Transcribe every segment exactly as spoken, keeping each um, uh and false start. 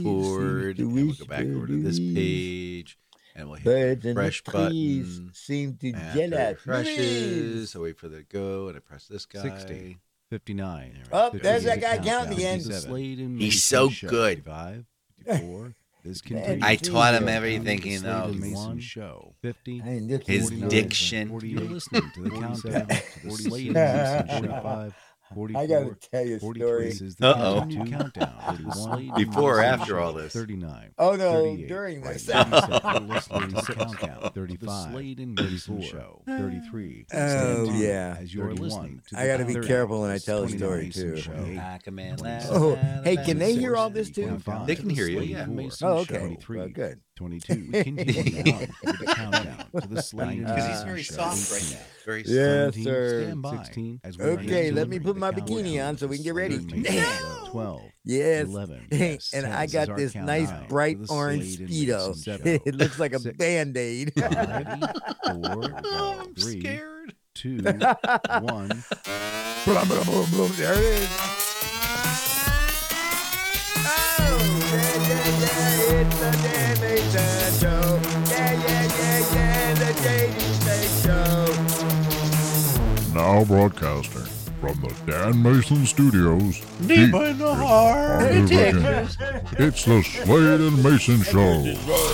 Record, and we'll go back over to this page, and we'll hit Birds the and the refresh trees button. seem to After gel it out. refreshes, I wait for the go, and I press this guy. sixty, fifty-nine. Oh, there's that guy counting again. He's so good. fifty-five, fifty-four. This Man, continues. I taught him Yeah. everything he Slade knows. and Mason show. fifty. I mean, this His is good. diction. You're listening to the countdown to the Slade and Mason forty-five, forty-four. I gotta tell you a story. forty-three. This is the Uh-oh. continued countdown to the Slade and Before or Mason after show. all this? thirty-nine. Oh no, thirty-eight. during this. thirty-seven. You're listening to the countdown. thirty-five. The Slade and Mason show. thirty-three. Oh, Stand yeah. by As you're listening to I gotta be the careful when I thirty. tell a Slade story, and Mason too. show. Pac-Man, Oh, la, hey, la, can la, they la, hear all la, this too? twenty-five. They can hear you, yeah. Mason Oh, okay. show. twenty-three. Well, good. twenty-two. We continue on with the countdown to the Slade and Because Mason he's very show. soft right eighteen. now. Very Yeah. soft. Yes, sir. Stand by. sixteen. As we Okay, begin let me delivering put the my countdown bikini on to so we the can get ready. Slade and Mason show. twelve. Yes. eleven. Hey, Yes. and ten. I This got is our this nice countdown bright to the orange Slade and Speedo. Mason show. It looks like a Six. Band-Aid. Five, four, Oh, I'm three, scared. two, one. Blum, blum, blum, blum. There it is. Oh, yeah, yeah, yeah, it's the Dan Mason Show. Yeah, yeah, yeah, yeah, the J D Slade Show. Now broadcasting from the Dan Mason Studios, Deep in the heart of of Virginia. It's the Slade and Mason Show.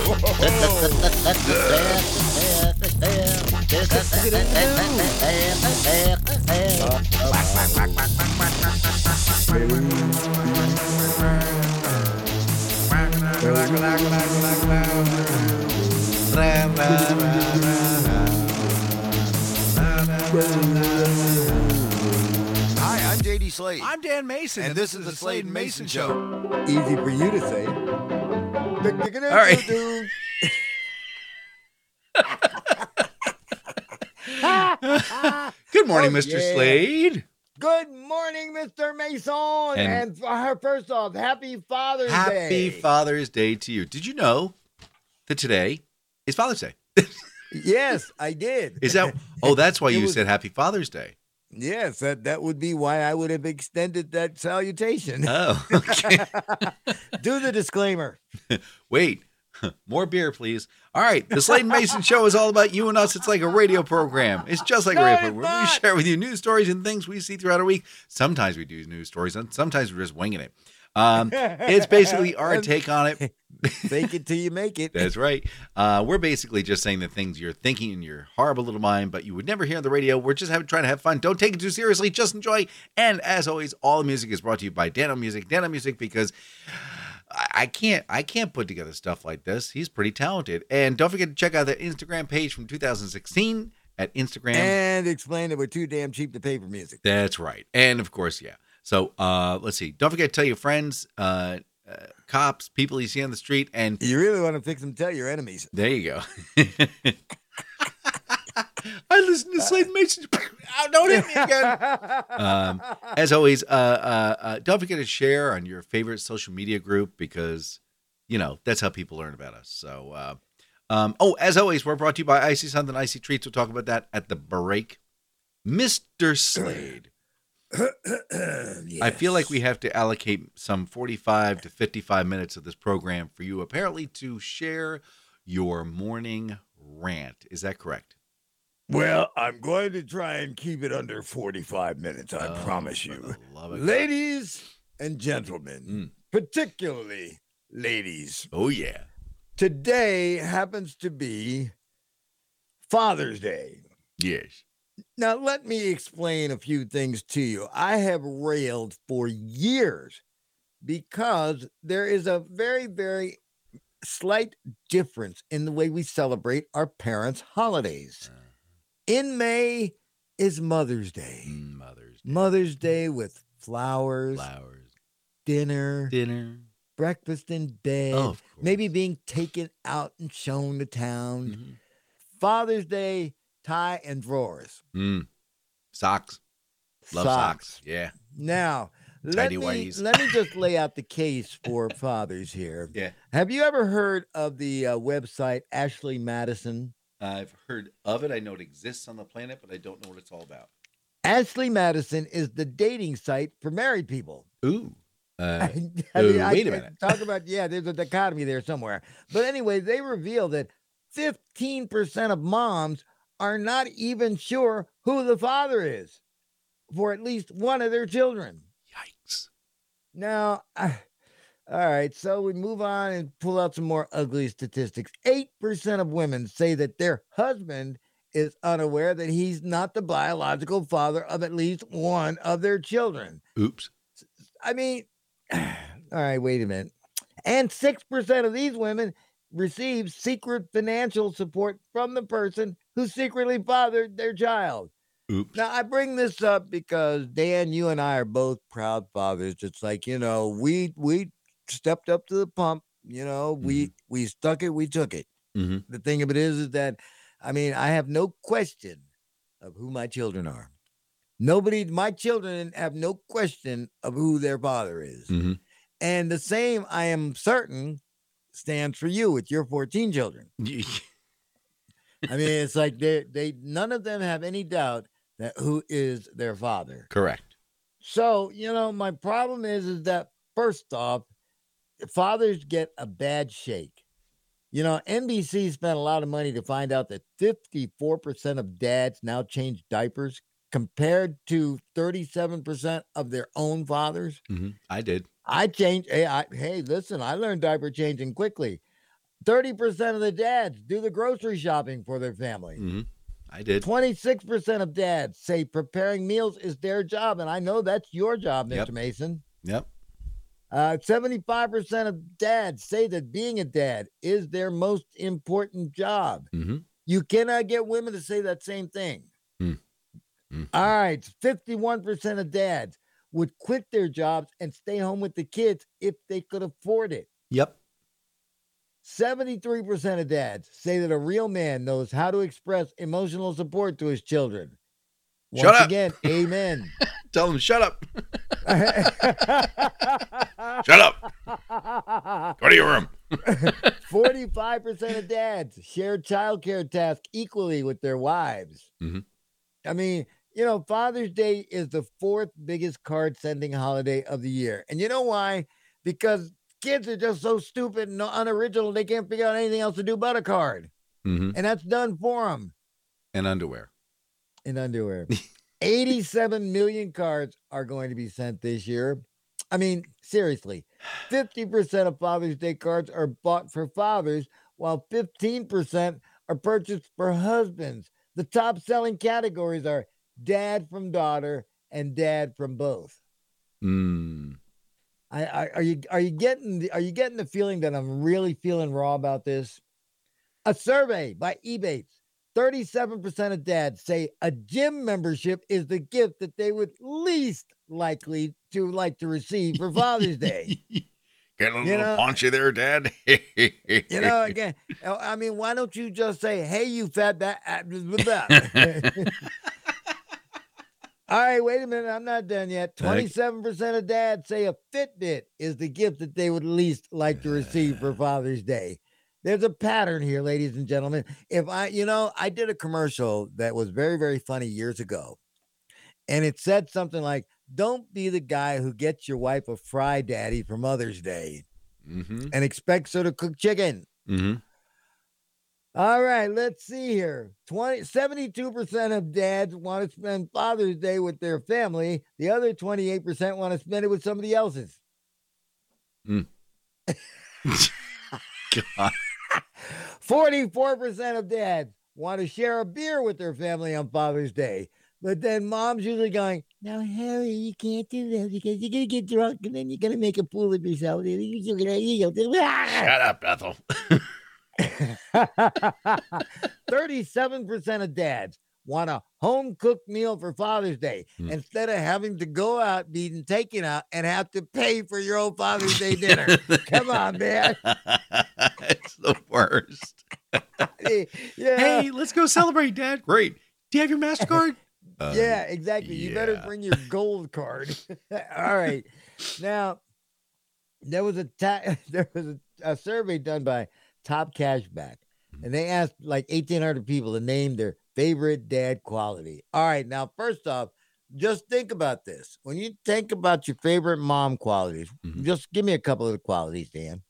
Hi, I'm J D Slade. I'm Dan Mason, and this is the Slade and Mason Show. Easy for you to say. All right. Good morning, Oh, Mister yeah. Slade. Good morning, Mister Mason. And, And- uh, first off, happy Father's Happy Day. Father's Day to you. Did you know that today is Father's Day? Yes, I did. Is that? Oh, that's why It you was- said Happy Father's Day. Yes, that, that would be why I would have extended that salutation. Oh, okay. Do the disclaimer. Wait, more beer, please. All right, the Slade and Mason Show is all about you and us. It's like a radio program. It's just like No, a radio it's program. We not. share with you news stories and things we see throughout our week. Sometimes we do news stories, and sometimes we're just winging it. Um, it's basically our take on it. Fake it till you make it. That's right. Uh, we're basically just saying the things you're thinking in your horrible little mind, but you would never hear on the radio. We're just having, trying to have fun. Don't take it too seriously. Just enjoy. And as always, all the music is brought to you by Dano Music. Dano Music, because I I can't, I can't put together stuff like this. He's pretty talented. And don't forget to check out that Instagram page from two thousand sixteen at Instagram. And explain that we're too damn cheap to pay for music. That's right. And of course, yeah. So uh, let's see. Don't forget to tell your friends, uh, uh, cops, people you see on the street, and You really want to fix them, tell your enemies. there you go. I listen to Slade Mason. Oh, don't hit me again. Um, as always, uh, uh, uh, don't forget to share on your favorite social media group because, you know, that's how people learn about us. So, uh, um, oh, as always, we're brought to you by Icy Something, Icy Treats. We'll talk about that at the break. Mister Slade. I feel like we have to allocate some forty-five to fifty-five minutes of this program for you, apparently, to share your morning rant. Is that correct? Well, I'm going to try and keep it under forty-five minutes, I Oh, promise for you. the love of God. Ladies and gentlemen, Mm. particularly ladies, Oh, yeah. today happens to be Father's Day. Yes. Now, let me explain a few things to you. I have railed for years because there is a very, very slight difference in the way we celebrate our parents' holidays. In May is Mother's Day. Mm, Mother's Day. Mother's Day with flowers, Flowers. dinner, Dinner. breakfast in bed, Oh, of course. maybe being taken out and shown to town. Mhm. Father's Day, tie and drawers. Mm. Socks. Love socks. Yeah. Now, let Tidy me, whities. let me just lay out the case for fathers here. Yeah. Have you ever heard of the uh, website Ashley Madison? I've heard of it. I know it exists on the planet, but I don't know what it's all about. Ashley Madison is the dating site for married people. Ooh. Uh, I mean, oh, I wait a can't minute. talk about, yeah, there's a dichotomy there somewhere. But anyway, they reveal that fifteen percent of moms are not even sure who the father is for at least one of their children. Yikes. Now, I, all right, so we move on and pull out some more ugly statistics. eight percent of women say that their husband is unaware that he's not the biological father of at least one of their children. Oops. I mean, all right, wait a minute. And six percent of these women receive secret financial support from the person who secretly fathered their child. Oops. Now, I bring this up because, Dan, you and I are both proud fathers. It's like, you know, we we stepped up to the pump. You know, we Mhm. we stuck it, we took it. Mhm. The thing of it is, is that, I mean, I have no question of who my children are. Nobody, my children have no question of who their father is. Mhm. And the same, I am certain, stands for you with your fourteen children. I mean, it's like they they none of them have any doubt that who is their father. Correct. So, you know, my problem is, is that first off, fathers get a bad shake. You know, N B C spent a lot of money to find out that fifty-four percent of dads now change diapers compared to thirty-seven percent of their own fathers. Mm-hmm. I did. I changed. Hey, I, hey, listen, I learned diaper changing quickly. thirty percent of the dads do the grocery shopping for their family. Mm-hmm. I did. twenty-six percent of dads say preparing meals is their job. And I know that's your job, Mister Yep. Mason. Yep. Uh, seventy-five percent of dads say that being a dad is their most important job. Mm-hmm. You cannot get women to say that same thing. Mm. Mm. All right. fifty-one percent of dads would quit their jobs and stay home with the kids if they could afford it. Yep. seventy-three percent of dads say that a real man knows how to express emotional support to his children. Once Shut up. again, amen. Tell them, shut up. Shut up. Go to your room. forty-five percent of dads share childcare tasks equally with their wives. Mm-hmm. I mean, you know, Father's Day is the fourth biggest card sending holiday of the year. And you know why? Because kids are just so stupid and unoriginal, they can't figure out anything else to do but a card. Mm-hmm. And that's done for them. And underwear. In underwear. eighty-seven million cards are going to be sent this year. I mean, seriously, fifty percent of Father's Day cards are bought for fathers, while fifteen percent are purchased for husbands. The top selling categories are dad from daughter and dad from both. Mm. I, I are you are you getting the, are you getting the feeling that I'm really feeling raw about this? A survey by Ebates, thirty-seven percent of dads say a gym membership is the gift that they would least likely to like to receive for Father's Day. Get a little You know- paunchy there, Dad. You know, again, I mean, why don't you just say, "Hey, you fat bat"? All right, wait a minute. I'm not done yet. twenty-seven percent of dads say a Fitbit is the gift that they would least like to receive for Father's Day. There's a pattern here, ladies and gentlemen. If I, you know, I did a commercial that was very, very funny years ago. And it said something like, don't be the guy who gets your wife a fry daddy for Mother's Day Mm-hmm. and expects her to cook chicken. Mm-hmm. All right, let's see here. twenty, seventy-two percent of dads want to spend Father's Day with their family. The other twenty-eight percent want to spend it with somebody else's. Mm. God. forty-four percent of dads want to share a beer with their family on Father's Day. But then mom's usually going, now, Harry, you can't do that because you're going to get drunk and then you're going to make a fool of yourself. Shut up, Bethel. thirty-seven percent of dads want a home cooked meal for Father's Day Hmm. instead of having to go out, being taken out, and have to pay for your own Father's Day dinner. Come on, man. It's the worst. Yeah. Hey, let's go celebrate, Dad. Great. Do you have your MasterCard? Uh, Yeah, exactly. You better yeah. bring your gold card. All right. Now, there was a ta- there was a, a survey done by Top Cashback, and they asked like eighteen hundred people to name their favorite dad quality. All right. Now, first off, just think about this. When you think about your favorite mom qualities, Mhm. just give me a couple of the qualities, Dan.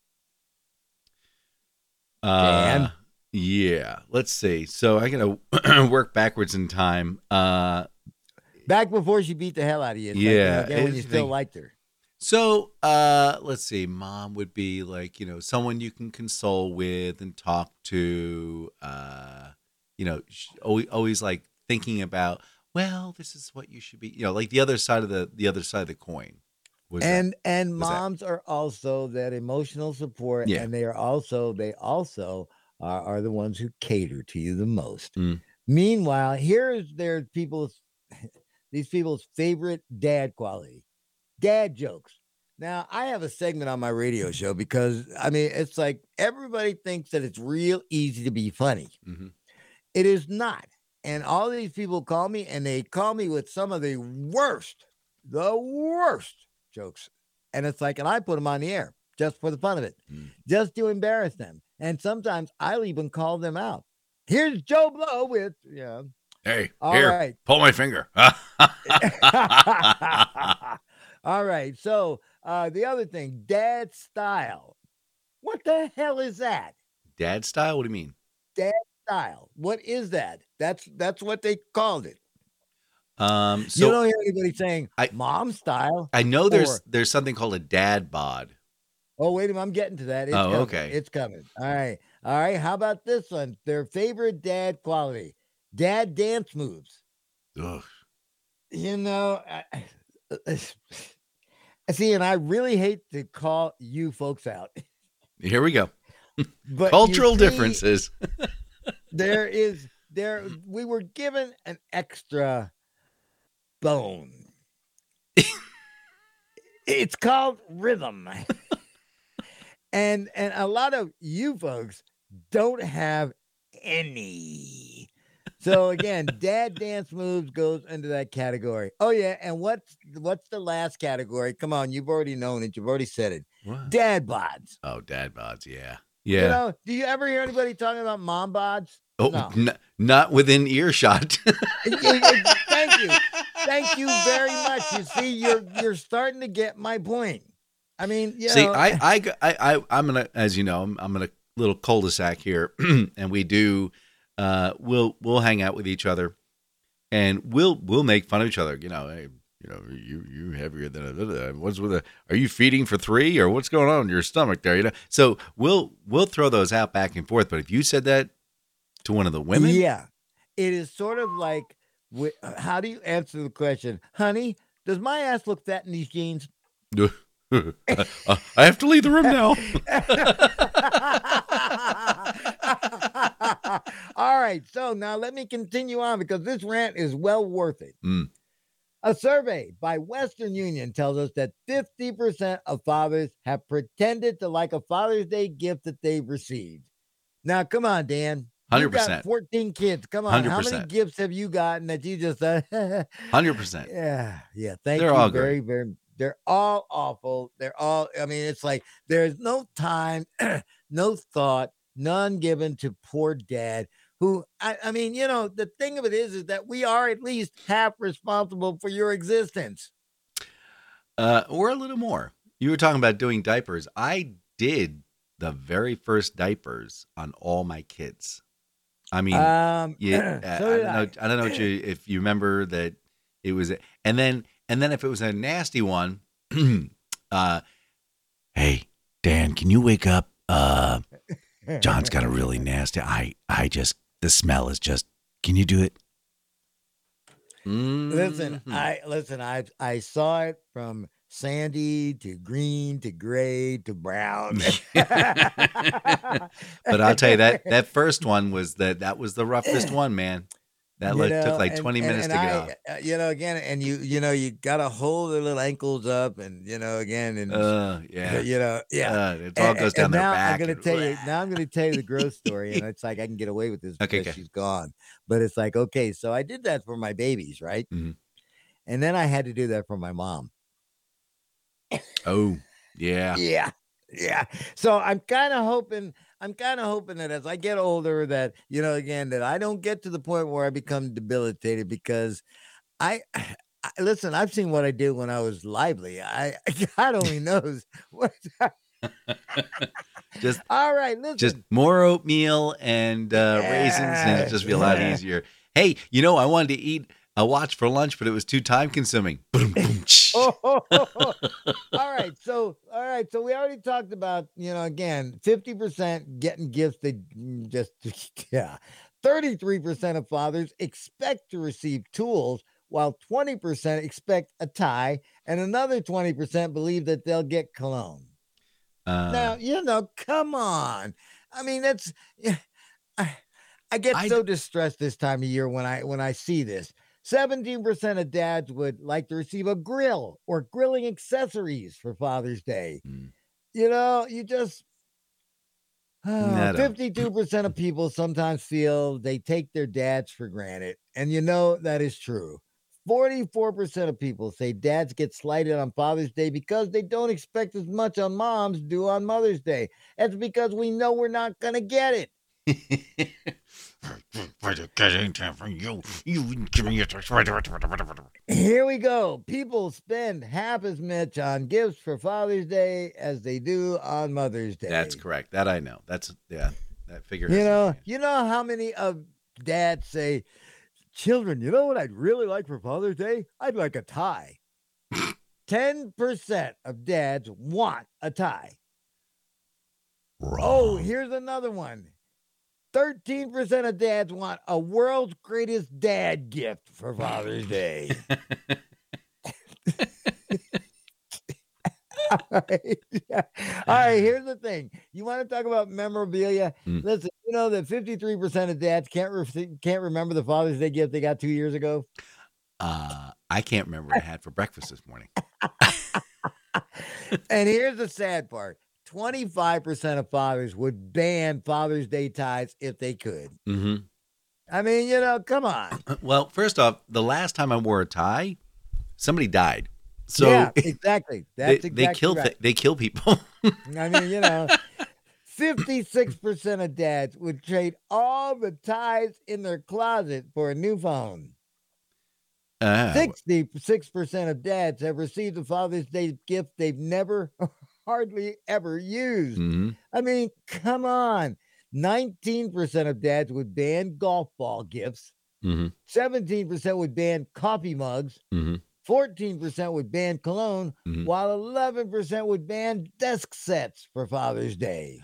Uh, Dan? yeah. Let's see. So I'm gonna work backwards in time. Uh, Back before she beat the hell out of you. It's like, you know, Yeah, again, when you it's still like- liked her. so uh, let's see. Mom would be like, you know, someone you can console with and talk to. Uh, you know, sh- always, always like thinking about, well, this is what you should be. You know, like the other side of the the other side of the coin. Was that- And and was that- moms are also that emotional support, Yeah. and they are also they also are, are the ones who cater to you the most. Mm. Meanwhile, here's their people's these people's favorite dad quality, dad jokes. Now, I have a segment on my radio show because I mean it's like everybody thinks that it's real easy to be funny. Mhm. It is not. And all these people call me, and they call me with some of the worst, the worst jokes. And it's like, and I put them on the air just for the fun of it, Mm. just to embarrass them. And sometimes I'll even call them out. Here's Joe Blow with, yeah. Hey, All here, right. pull my finger. All right. So uh, the other thing, dad style. What the hell is that? Dad style? What do you mean? Style. What is that? That's that's what they called it. Um, so you don't hear anybody saying I- mom style. I know there's or- there's something called a dad bod. Oh, wait a minute. I'm getting to that. It's Oh, coming. okay. It's coming. All right. All right. How about this one? Their favorite dad quality. Dad dance moves. Ugh. You know, I, I see, and I really hate to call you folks out. Here we go. But you Cultural see, differences. There is there we were given an extra bone. It's called rhythm. and and a lot of you folks don't have any. So again, dad dance moves goes into that category. Oh yeah, and what's what's the last category? Come on, you've already known it. You've already said it. What? Dad bods. Oh, dad bods. Yeah. You Yeah. know, do you ever hear anybody talking about mom bods? oh, no. n- not within earshot. Thank you. Thank you very much. You see, you're you're starting to get my point. I mean, you See, know, I, I, g- I, I, I'm gonna, as you know, I'm, I'm in a little cul-de-sac here, and we do, uh, we'll, we'll hang out with each other, and we'll, we'll make fun of each other. You know, hey, you know, you, you heavier than a, what's with a, are you feeding for three, or what's going on in your stomach there? You know, so we'll, we'll throw those out back and forth. But if you said that to one of the women, yeah, it is sort of like, wh- how do you answer the question, honey? Does my ass look fat in these jeans? uh, I have to leave the room now. All right, so now let me continue on because this rant is well worth it. Mm. A survey by Western Union tells us that fifty percent of fathers have pretended to like a Father's Day gift that they've received. Now, come on, Dan. one hundred You got percent. fourteen kids. Come on. How many one hundred percent. gifts have you gotten that you just, uh, one hundred percent. yeah, yeah. Thank They're you all very, very. They're all awful. They're all, I mean, it's like there's no time, no thought, none given to poor dad. Who, I, I mean, you know, the thing of it is, is that we are at least half responsible for your existence. Uh, or a little more. You were talking about doing diapers. I did the very first diapers on all my kids. I mean, Um, yeah, uh, so I did don't know. I don't know what you, if you remember that it was, and then, and then if it was a nasty one, uh, hey, Dan, can you wake up? Uh, John's got a really nasty. I, I just, the smell is just. Can you do it? Listen, Mhm. I listen. I I saw it from sandy to green to gray to brown. But I'll tell you that that first one was that that was the roughest one, man. That You like, know, took like and- twenty and- minutes and to get I, off. uh, You know, again, and you you know you gotta hold their little ankles up, and you know, again, and Uh, yeah, you know, yeah. Uh, it all And- goes and down their now back. I'm gonna and- tell you. Now I'm gonna tell you the gross story, and it's like I can get away with this Okay, because okay. she's gone. But it's like, okay, so I did that for my babies, right? Mhm. And then I had to do that for my mom. Oh, yeah. Yeah. Yeah. So I'm kind of hoping, I'm kind of hoping that as I get older, that, you know, again, that I don't get to the point where I become debilitated because I, I listen. I've seen what I did when I was lively. I God only knows what. just all right. Listen, just more oatmeal and uh, yeah, raisins, and it'll just be a lot yeah. easier. Hey, you know, I wanted to eat a watch for lunch, but it was too time consuming. oh, oh, oh, oh. All right. So, all right. So we already talked about, you know, again, fifty percent getting gifts. They just, yeah. thirty-three percent of fathers expect to receive tools, while twenty percent expect a tie, and another twenty percent believe that they'll get cologne. Uh, now, you know, come on. I mean, that's, I, I get I, so distressed this time of year when I, when I see this. seventeen percent of dads would like to receive a grill or grilling accessories for Father's Day. Mm. You know, you just, uh, fifty-two percent of people sometimes feel they take their dads for granted. And you know, that is true. forty-four percent of people say dads get slighted on Father's Day because they don't expect as much on moms do on Mother's Day. That's because we know we're not going to get it. Here we go. People spend half as much on gifts for Father's Day as they do on Mother's Day. That's correct. That I know. That's, yeah, that figure. You know, you know how many of dads say, children, you know what I'd really like for Father's Day? I'd like a tie. ten percent of dads want a tie. Wrong. Oh, here's another one. thirteen percent of dads want a world's greatest dad gift for Father's Day. All right. Yeah. All right, here's the thing. You want to talk about memorabilia? Mm. Listen, you know that fifty-three percent of dads can't re- can't remember the Father's Day gift they got two years ago? Uh, I can't remember what I had for breakfast this morning. And here's the sad part. twenty-five percent of fathers would ban Father's Day ties if they could. Mm-hmm. I mean, you know, come on. Well, first off, the last time I wore a tie, somebody died. So yeah, exactly. That's they, exactly they kill right. They kill people. I mean, you know, fifty-six percent of dads would trade all the ties in their closet for a new phone. Uh, sixty-six percent of dads have received a Father's Day gift they've never hardly ever used. Mm-hmm. I mean, come on. nineteen percent of dads would ban golf ball gifts. Mm-hmm. seventeen percent would ban coffee mugs. Mm-hmm. fourteen percent would ban cologne, mm-hmm. while eleven percent would ban desk sets for Father's Day.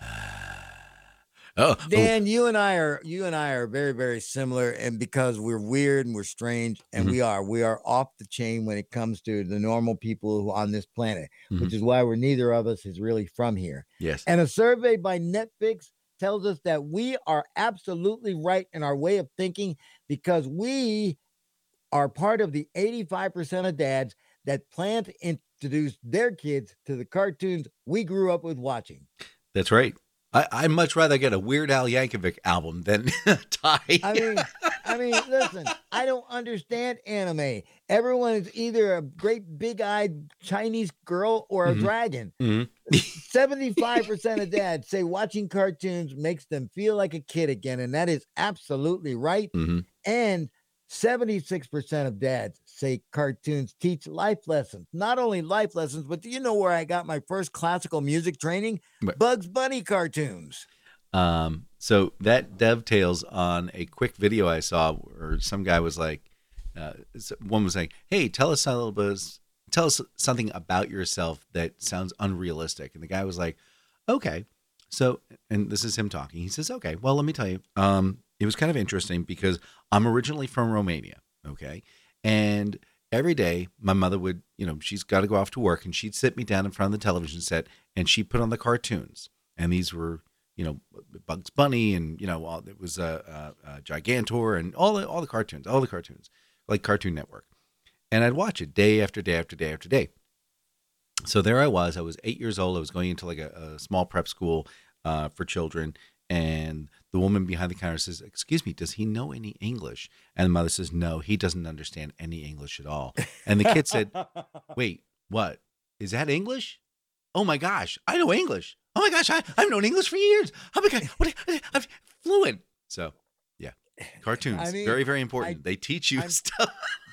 Oh, Dan, oh. you and I are you and I are very, very similar, and because we're weird and we're strange, and mm-hmm. we are, we are off the chain when it comes to the normal people who on this planet, mm-hmm. which is why we're neither of us is really from here. Yes. And a survey by Netflix tells us that we are absolutely right in our way of thinking because we are part of the eighty-five percent of dads that plan to introduce their kids to the cartoons we grew up with watching. That's right. I, I'd much rather get a Weird Al Yankovic album than a tie. I mean, I mean, listen, I don't understand anime. Everyone is either a great big-eyed Chinese girl or a mm-hmm. dragon. Mm-hmm. seventy-five percent of dads say watching cartoons makes them feel like a kid again, and that is absolutely right. Mm-hmm. And seventy-six percent of dads say cartoons teach life lessons. Not only life lessons, but do you know where I got my first classical music training? But, Bugs Bunny cartoons. Um, so that dovetails on a quick video I saw where some guy was like, uh, one was like, hey, tell us a little bit, tell us something about yourself that sounds unrealistic. And the guy was like, okay. So, and this is him talking. He says, okay, well, let me tell you, um, it was kind of interesting because I'm originally from Romania, okay? And every day my mother would, you know, she's got to go off to work and she'd sit me down in front of the television set and she'd put on the cartoons. And these were, you know, Bugs Bunny and, you know, all, it was a uh, uh, uh, Gigantor and all the, all the cartoons, all the cartoons, like Cartoon Network. And I'd watch it day after day after day after day. So there I was. I was eight years old. I was going into like a, a small prep school uh, for children. And the woman behind the counter says, excuse me, does he know any English? And the mother says, no, he doesn't understand any English at all. And the kid said, wait, what? Is that English? Oh my gosh, I know English. Oh my gosh, I, I've known English for years. Oh my God, what, I'm fluent. So, yeah, cartoons, I mean, very, very important. I, they teach you I'm, stuff.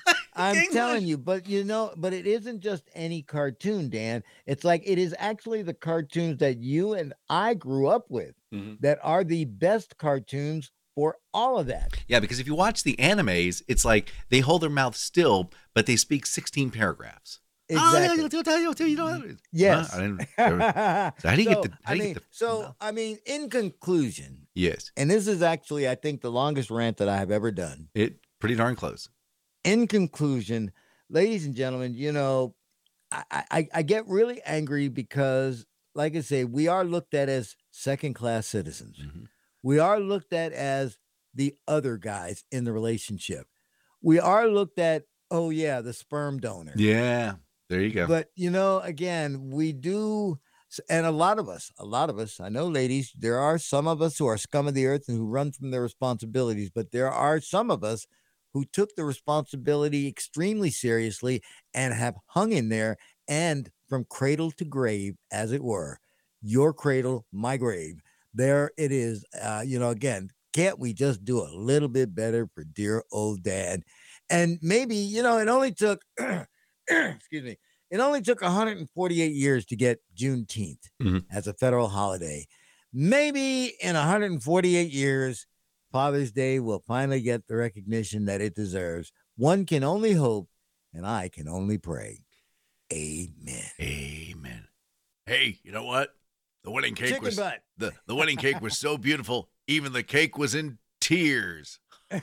I'm King telling Bush. you, but you know, but it isn't just any cartoon, Dan. It's like it is actually the cartoons that you and I grew up with Mhm. that are the best cartoons for all of that. Yeah, because if you watch the animes, it's like they hold their mouth still, but they speak sixteen paragraphs. Exactly. Oh, you know, Yes. Huh? I didn't, so how do you So, get the? How I do you mean, get the? so I mean, in conclusion, Yes, and this is actually, I think, the longest rant that I have ever done. it pretty darn close. In conclusion, ladies and gentlemen, you know, I, I, I get really angry because, like I say, we are looked at as second-class citizens. Mhm. We are looked at as the other guys in the relationship. We are looked at, oh yeah, the sperm donor. Yeah, there you go. But you know, again, we do, and a lot of us, a lot of us, I know, ladies, there are some of us who are scum of the earth and who run from their responsibilities, but there are some of us who took the responsibility extremely seriously and have hung in there, and from cradle to grave, as it were, your cradle, my grave. There it is. Uh, you know, again, can't we just do a little bit better for dear old dad? And maybe, you know, it only took, excuse me, it only took one hundred forty-eight years to get Juneteenth Mhm. as a federal holiday. Maybe in one hundred forty-eight years, Father's Day will finally get the recognition that it deserves. One can only hope, and I can only pray. Amen. Amen. Hey, you know what? The wedding cake Chicken was butt. the, the wedding cake was so beautiful, even the cake was in tears.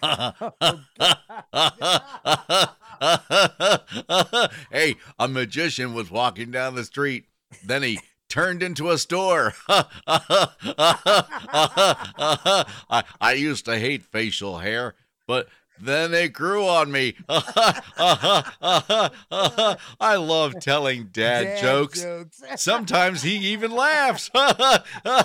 Hey, a magician was walking down the street. Then he turned into a store. I, I used to hate facial hair, but then it grew on me. I love telling dad, Dad jokes. jokes. Sometimes he even laughs. Oh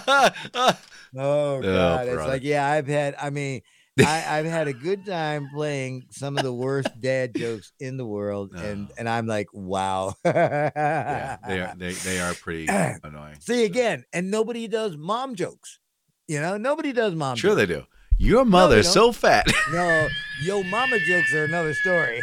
God! It's brother. like, yeah, I've had. I mean, I, I've had a good time playing some of the worst dad jokes in the world, and Oh. and I'm like, wow. Yeah, they are. They they are pretty annoying. See again, and nobody does mom jokes. You know, nobody does mom. Sure jokes. they do. Your mother's don't. so fat. No, yo, mama jokes are another story.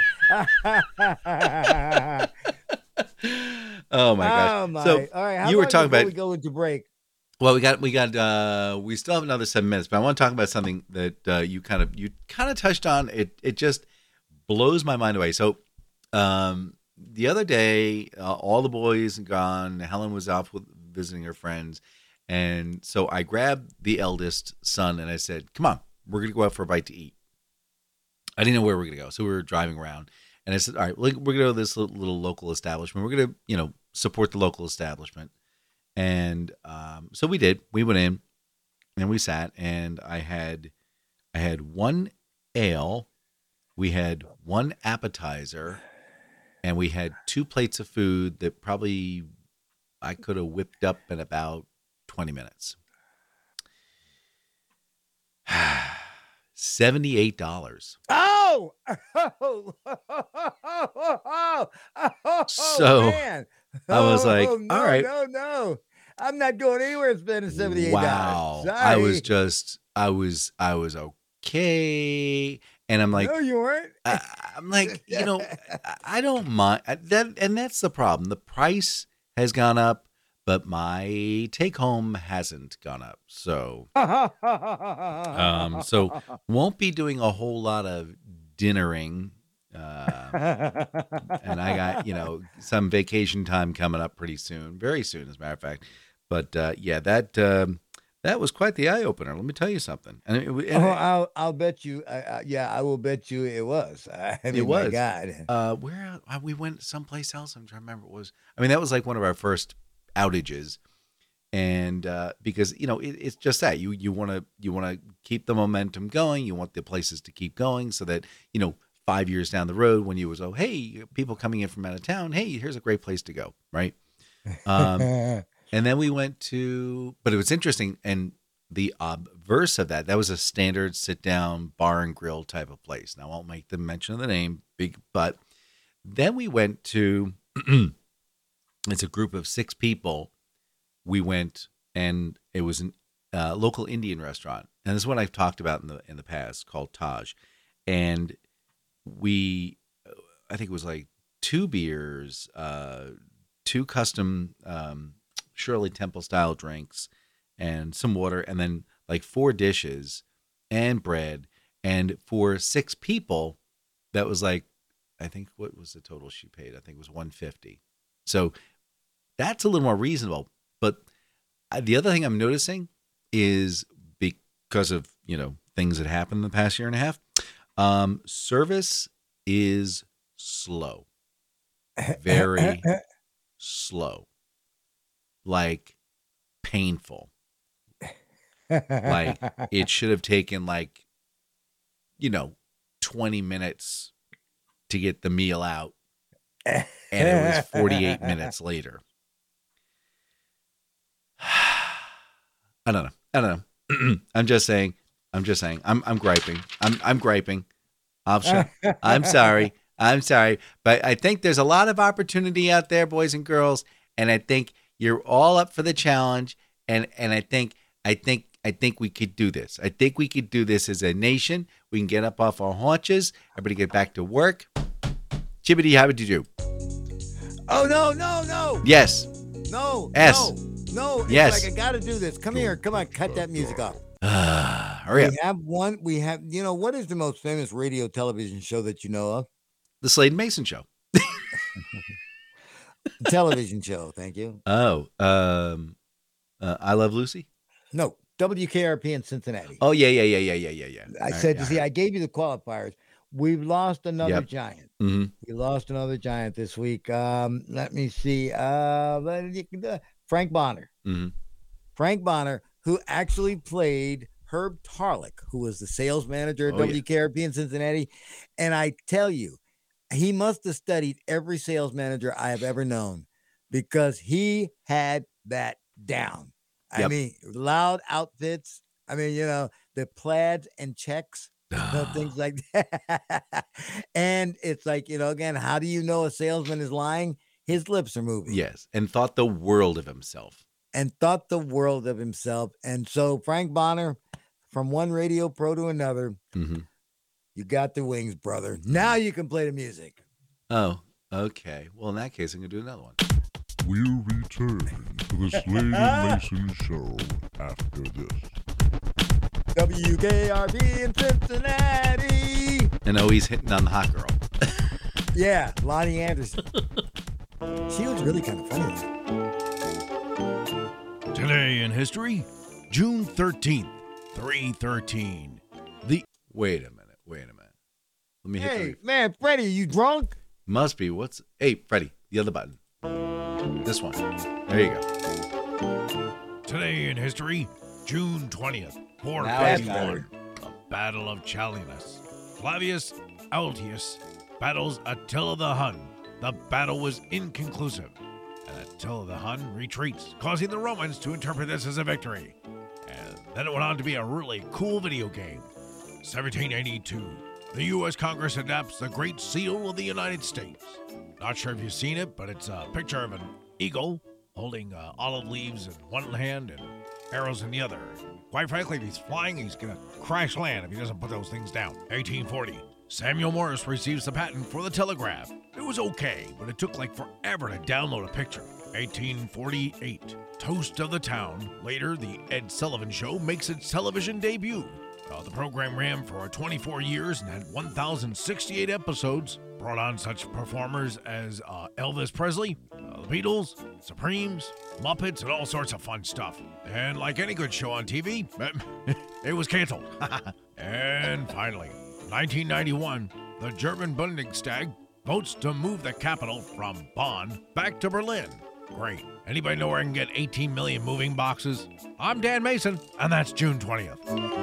Oh my gosh. Oh my! So all right, how you were long talking before about- we go into break. well, we got we got uh we still have another seven minutes, but I want to talk about something that uh, you kind of you kind of touched on. It it just blows my mind away. So um the other day, uh, all the boys gone. Helen was off with visiting her friends, and so I grabbed the eldest son and I said, "Come on, we're gonna go out for a bite to eat." I didn't know where we were gonna go, so we were driving around, and I said, "All right, we're gonna go to this little, little local establishment. We're gonna, you know, support the local establishment." And um, so we did. We went in, and we sat, and I had, I had one ale, we had one appetizer, and we had two plates of food that probably I could have whipped up in about twenty minutes. seventy-eight dollars. Oh, oh, oh, oh, So, man. I was like, Oh, no, all right. no, no, I'm not going anywhere and spending seventy-eight Wow. dollars. I was just, I was, I was okay. And I'm like, no, you weren't. I, I'm like, you know, I- I don't mind I- that. And that's the problem. The price has gone up, but my take home hasn't gone up. So, um, so won't be doing a whole lot of dinnering. Uh, and I got, you know, some vacation time coming up pretty soon, very soon, as a matter of fact. But uh, yeah, that um, that was quite the eye opener. Let me tell you something. And, it, and Oh, I'll, I'll bet you. Uh, uh, yeah, I will bet you it was. I mean, It was. My God. uh, where uh, we went someplace else. I'm trying to remember. It was. I mean, that was like one of our first outages, and uh, because you know, it, it's just that you you want to you want to keep the momentum going. You want the places to keep going, so that you know. Five years down the road, when you was, oh, hey, people coming in from out of town, hey, here's a great place to go, right? Um, and then we went to, but it was interesting, and the obverse of that, that was a standard sit-down bar and grill type of place. Now, I won't make the mention of the name, big, but then we went to, it's a group of six people. We went, and it was a uh, local Indian restaurant, and this is what I've talked about in the in the past, called Taj, and we I think it was like two beers, uh, two custom um, Shirley Temple style drinks, and some water, and then like four dishes and bread. And for six people, that was like, I think, what was the total she paid? I think it was one hundred fifty dollars. So that's a little more reasonable. But the other thing I'm noticing is because of, you know, things that happened in the past year and a half, um, service is slow. Very slow. Like painful. Like it should have taken like, you know, twenty minutes to get the meal out, and it was forty-eight minutes later. I don't know. I don't know. I'm just saying. I'm just saying. I'm I'm griping. I'm I'm griping. I'm sure, I'm sorry. I'm sorry, but I think there's a lot of opportunity out there, boys and girls, and I think you're all up for the challenge. And and I think I think I think we could do this. I think we could do this as a nation. We can get up off our haunches. Everybody get back to work. Chibbity, how would you do? Oh, no, no, no. Yes. No. S. No. No. It's Yes. like, I got to do this. Come here. Come on. Cut that music off. Hurry up. We have one. We have, you know, what is the most famous radio television show that you know of? The Slade and Mason Show. Television show. Thank you. Oh, um, uh, I Love Lucy? No. W K R P in Cincinnati. Oh, yeah, yeah, yeah, yeah, yeah, yeah, yeah. I All said, right, see, all I gave you the qualifiers. We've lost another Yep. giant. Mm-hmm. We lost another giant this week. Um, let me see. Uh, Frank Bonner. Mm-hmm. Frank Bonner, who actually played Herb Tarlick, who was the sales manager at Oh, yeah. W K R P in Cincinnati. And I tell you, he must have studied every sales manager I have ever known, because he had that down. I Yep. mean, loud outfits. I mean, you know, the plaids and checks, you know, things like that. And it's like, you know, again, how do you know a salesman is lying? His lips are moving. Yes, and thought the world of himself. And thought the world of himself. And so Frank Bonner, from one radio pro to another, Mm-hmm. you got the wings, brother. Now you can play the music. Oh, okay. Well, in that case, I'm going to do another one. We'll return to the Slade and Mason Show after this. W K R P in Cincinnati. And oh, he's hitting on the hot girl. Yeah, Lonnie Anderson. She was really kind of funny. Today in history, June thirteenth, three thirteen. The Wait a minute. Wait a minute. Let me hit Hey, the... man, Freddie, you drunk? Must be. What's... Hey, Freddie, the other button. This one. There you go. Today in history, June twentieth, four Now fifty-one. The Battle of Chalcidius. Flavius Aetius battles Attila the Hun. The battle was inconclusive, and Attila the Hun retreats, causing the Romans to interpret this as a victory. And then it went on to be a really cool video game. seventeen eighty-two. The U S Congress adopts the Great Seal of the United States. Not sure if you've seen it, but it's a picture of an eagle holding uh, olive leaves in one hand and arrows in the other. Quite frankly, if he's flying, he's going to crash land if he doesn't put those things down. eighteen forty. Samuel Morse receives the patent for the telegraph. It was okay, but it took like forever to download a picture. eighteen forty-eight. Toast of the Town. Later, the Ed Sullivan Show makes its television debut. Uh, the program ran for twenty-four years and had one thousand sixty-eight episodes. Brought on such performers as uh, Elvis Presley, uh, the Beatles, Supremes, Muppets, and all sorts of fun stuff. And like any good show on T V, it was canceled. And finally, nineteen ninety-one, the German Bundestag votes to move the capital from Bonn back to Berlin. Great. Anybody know where I can get eighteen million moving boxes? I'm Dan Mason, and that's June twentieth.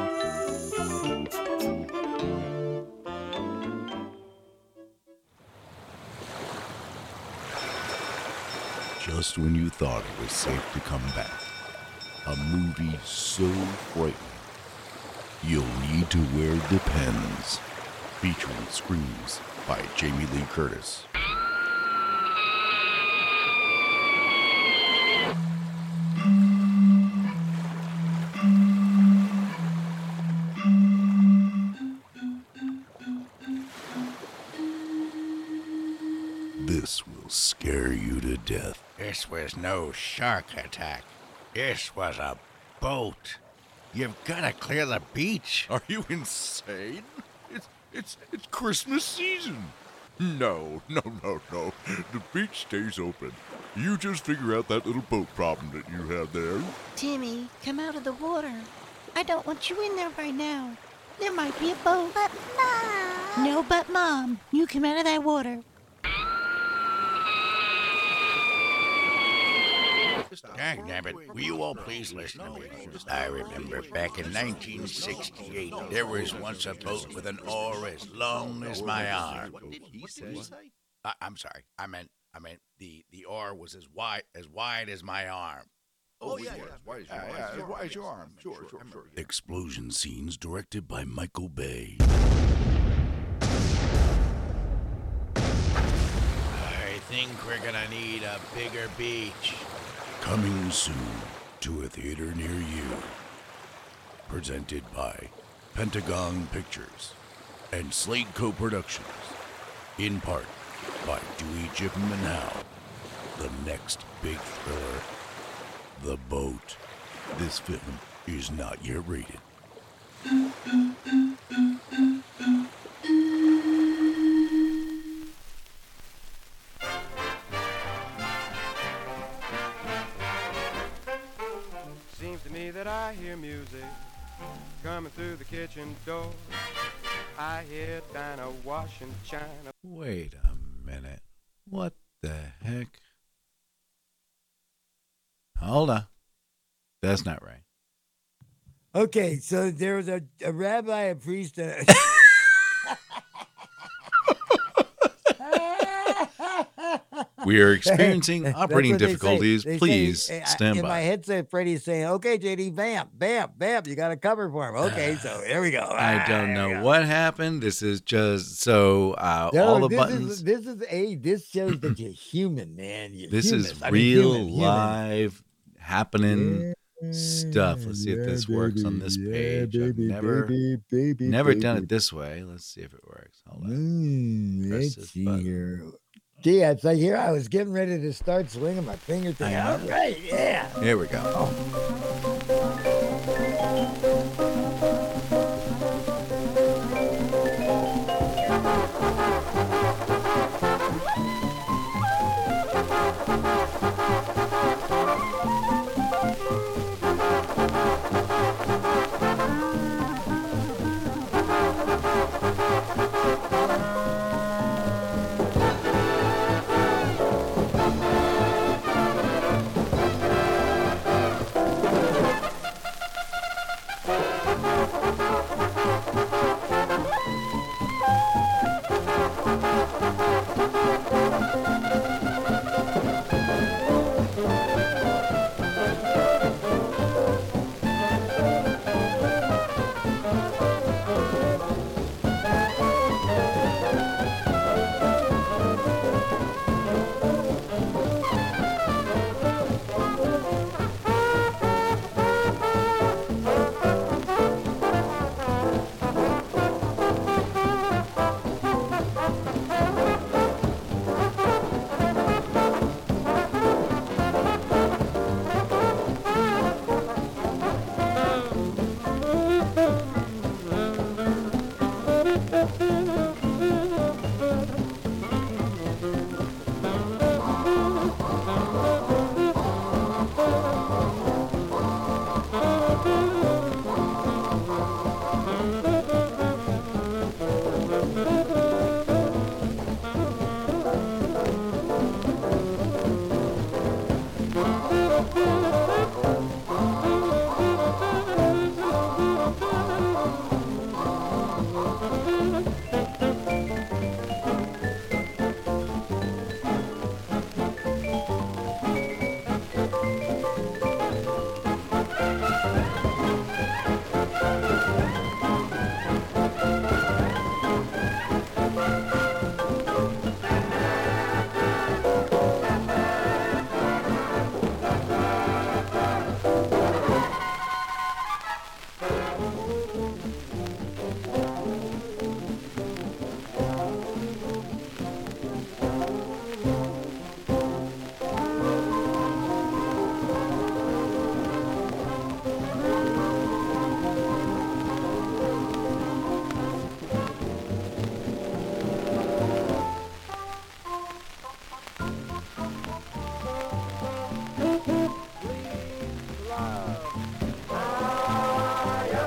Just when you thought it was safe to come back, a movie so frightening, you'll need to wear Depends, featuring screams by Jamie Lee Curtis. will scare you to death. This was no shark attack. This was a boat. You've got to clear the beach. Are you insane? It's it's it's Christmas season. No, no, no, no. The beach stays open. You just figure out that little boat problem that you have there. Timmy, come out of the water. I don't want you in there right now. There might be a boat. But Mom. No, but Mom. You come out of that water. Dang nabbit, will you all please listen to me? I remember back in nineteen sixty-eight, there was once a boat with an oar as long as my arm. What did he say? I, I'm sorry, I meant, I meant the, the oar was as wide as wide as my arm. Oh, yeah, yeah. Why is your arm? Yeah, why is your arm? Sure, sure, sure. Explosion scenes directed by Michael Bay. I think we're gonna need a bigger beach. Coming soon to a theater near you. Presented by Pentagon Pictures and Slade Co-Productions. In part by Dewey Jipham and Howe. The next big thriller, The Boat. This film is not yet rated. Seems to me that I hear music coming through the kitchen door. I hear Dinah washing china. Wait a minute. What the heck? Hold on. That's not right. Okay, so there was a, a rabbi, a priest, and We are experiencing That's operating what they say. difficulties. They say, Please eh, I- stand in by. my headset, Freddie's saying, "Okay, J D, vamp, vamp, vamp. You got to cover for him." Okay, so here we go. I Ah, don't there we know go. what happened. This is just so uh, No, all the this buttons. Is, this is a. This shows that you're human, man. You're This human. is I mean, real human, human. live happening stuff. Let's see if this works on this page. I've never never done it this way. Let's see if it works. Hold on. Mm, Press let's this see button. here. Gee, it's like here I was getting ready to start swinging my finger thing. I All know. right, yeah. Here we go.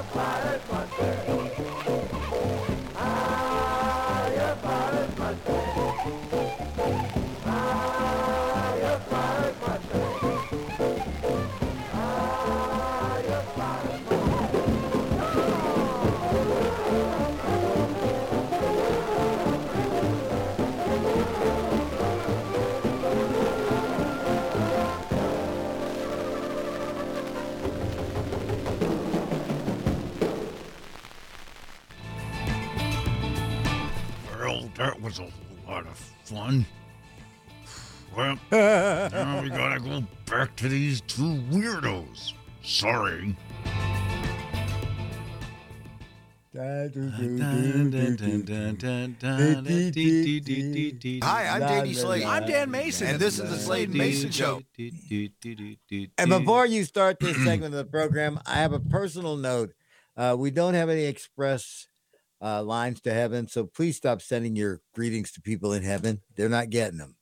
Well, that was a lot of fun. Well, now we gotta go back to these two weirdos. Sorry. Hi, Hi, I'm J D Slade. I'm Dan Mason, and this is the Slade and Mason Show. And before you start this segment of the program, I have a personal note. Uh, we don't have any express uh, lines to heaven, so please stop sending your greetings to people in heaven. They're not getting them.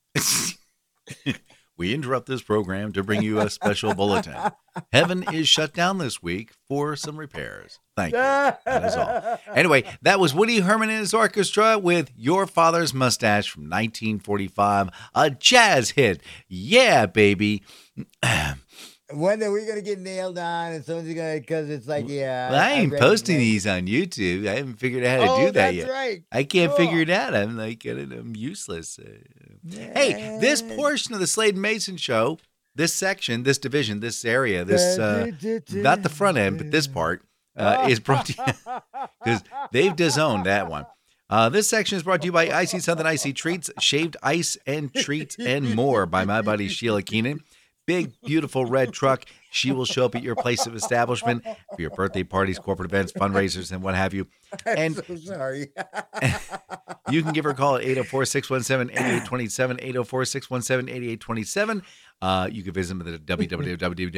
We interrupt this program to bring you a special bulletin. Heaven is shut down this week for some repairs. Thank you. That is all. Anyway, that was Woody Herman and his orchestra with Your Father's Mustache from nineteen forty-five, a jazz hit. Yeah, baby. When are we going to get nailed on? And someone's going to, because it's like, yeah. Well, I ain't read posting it. these on YouTube. I haven't figured out how to Oh, do that that's yet. right. I can't Cool. figure it out. I'm like, I'm useless. Uh, Hey, this portion of the Slade and Mason Show, this section, this division, this area, this, uh, not the front end, but this part, uh, is brought to you because they've disowned that one. Uh, this section is brought to you by Icy Southern Icy Treats, shaved ice and treats and more by my buddy Sheila Keenan. Big, beautiful red truck. She will show up at your place of establishment for your birthday parties, corporate events, fundraisers, and what have you. And I'm so sorry. you can give her a call at eight oh four, six one seven, eight eight two seven, eight oh four, six one seven, eight eight two seven. Uh, you can visit them at w w w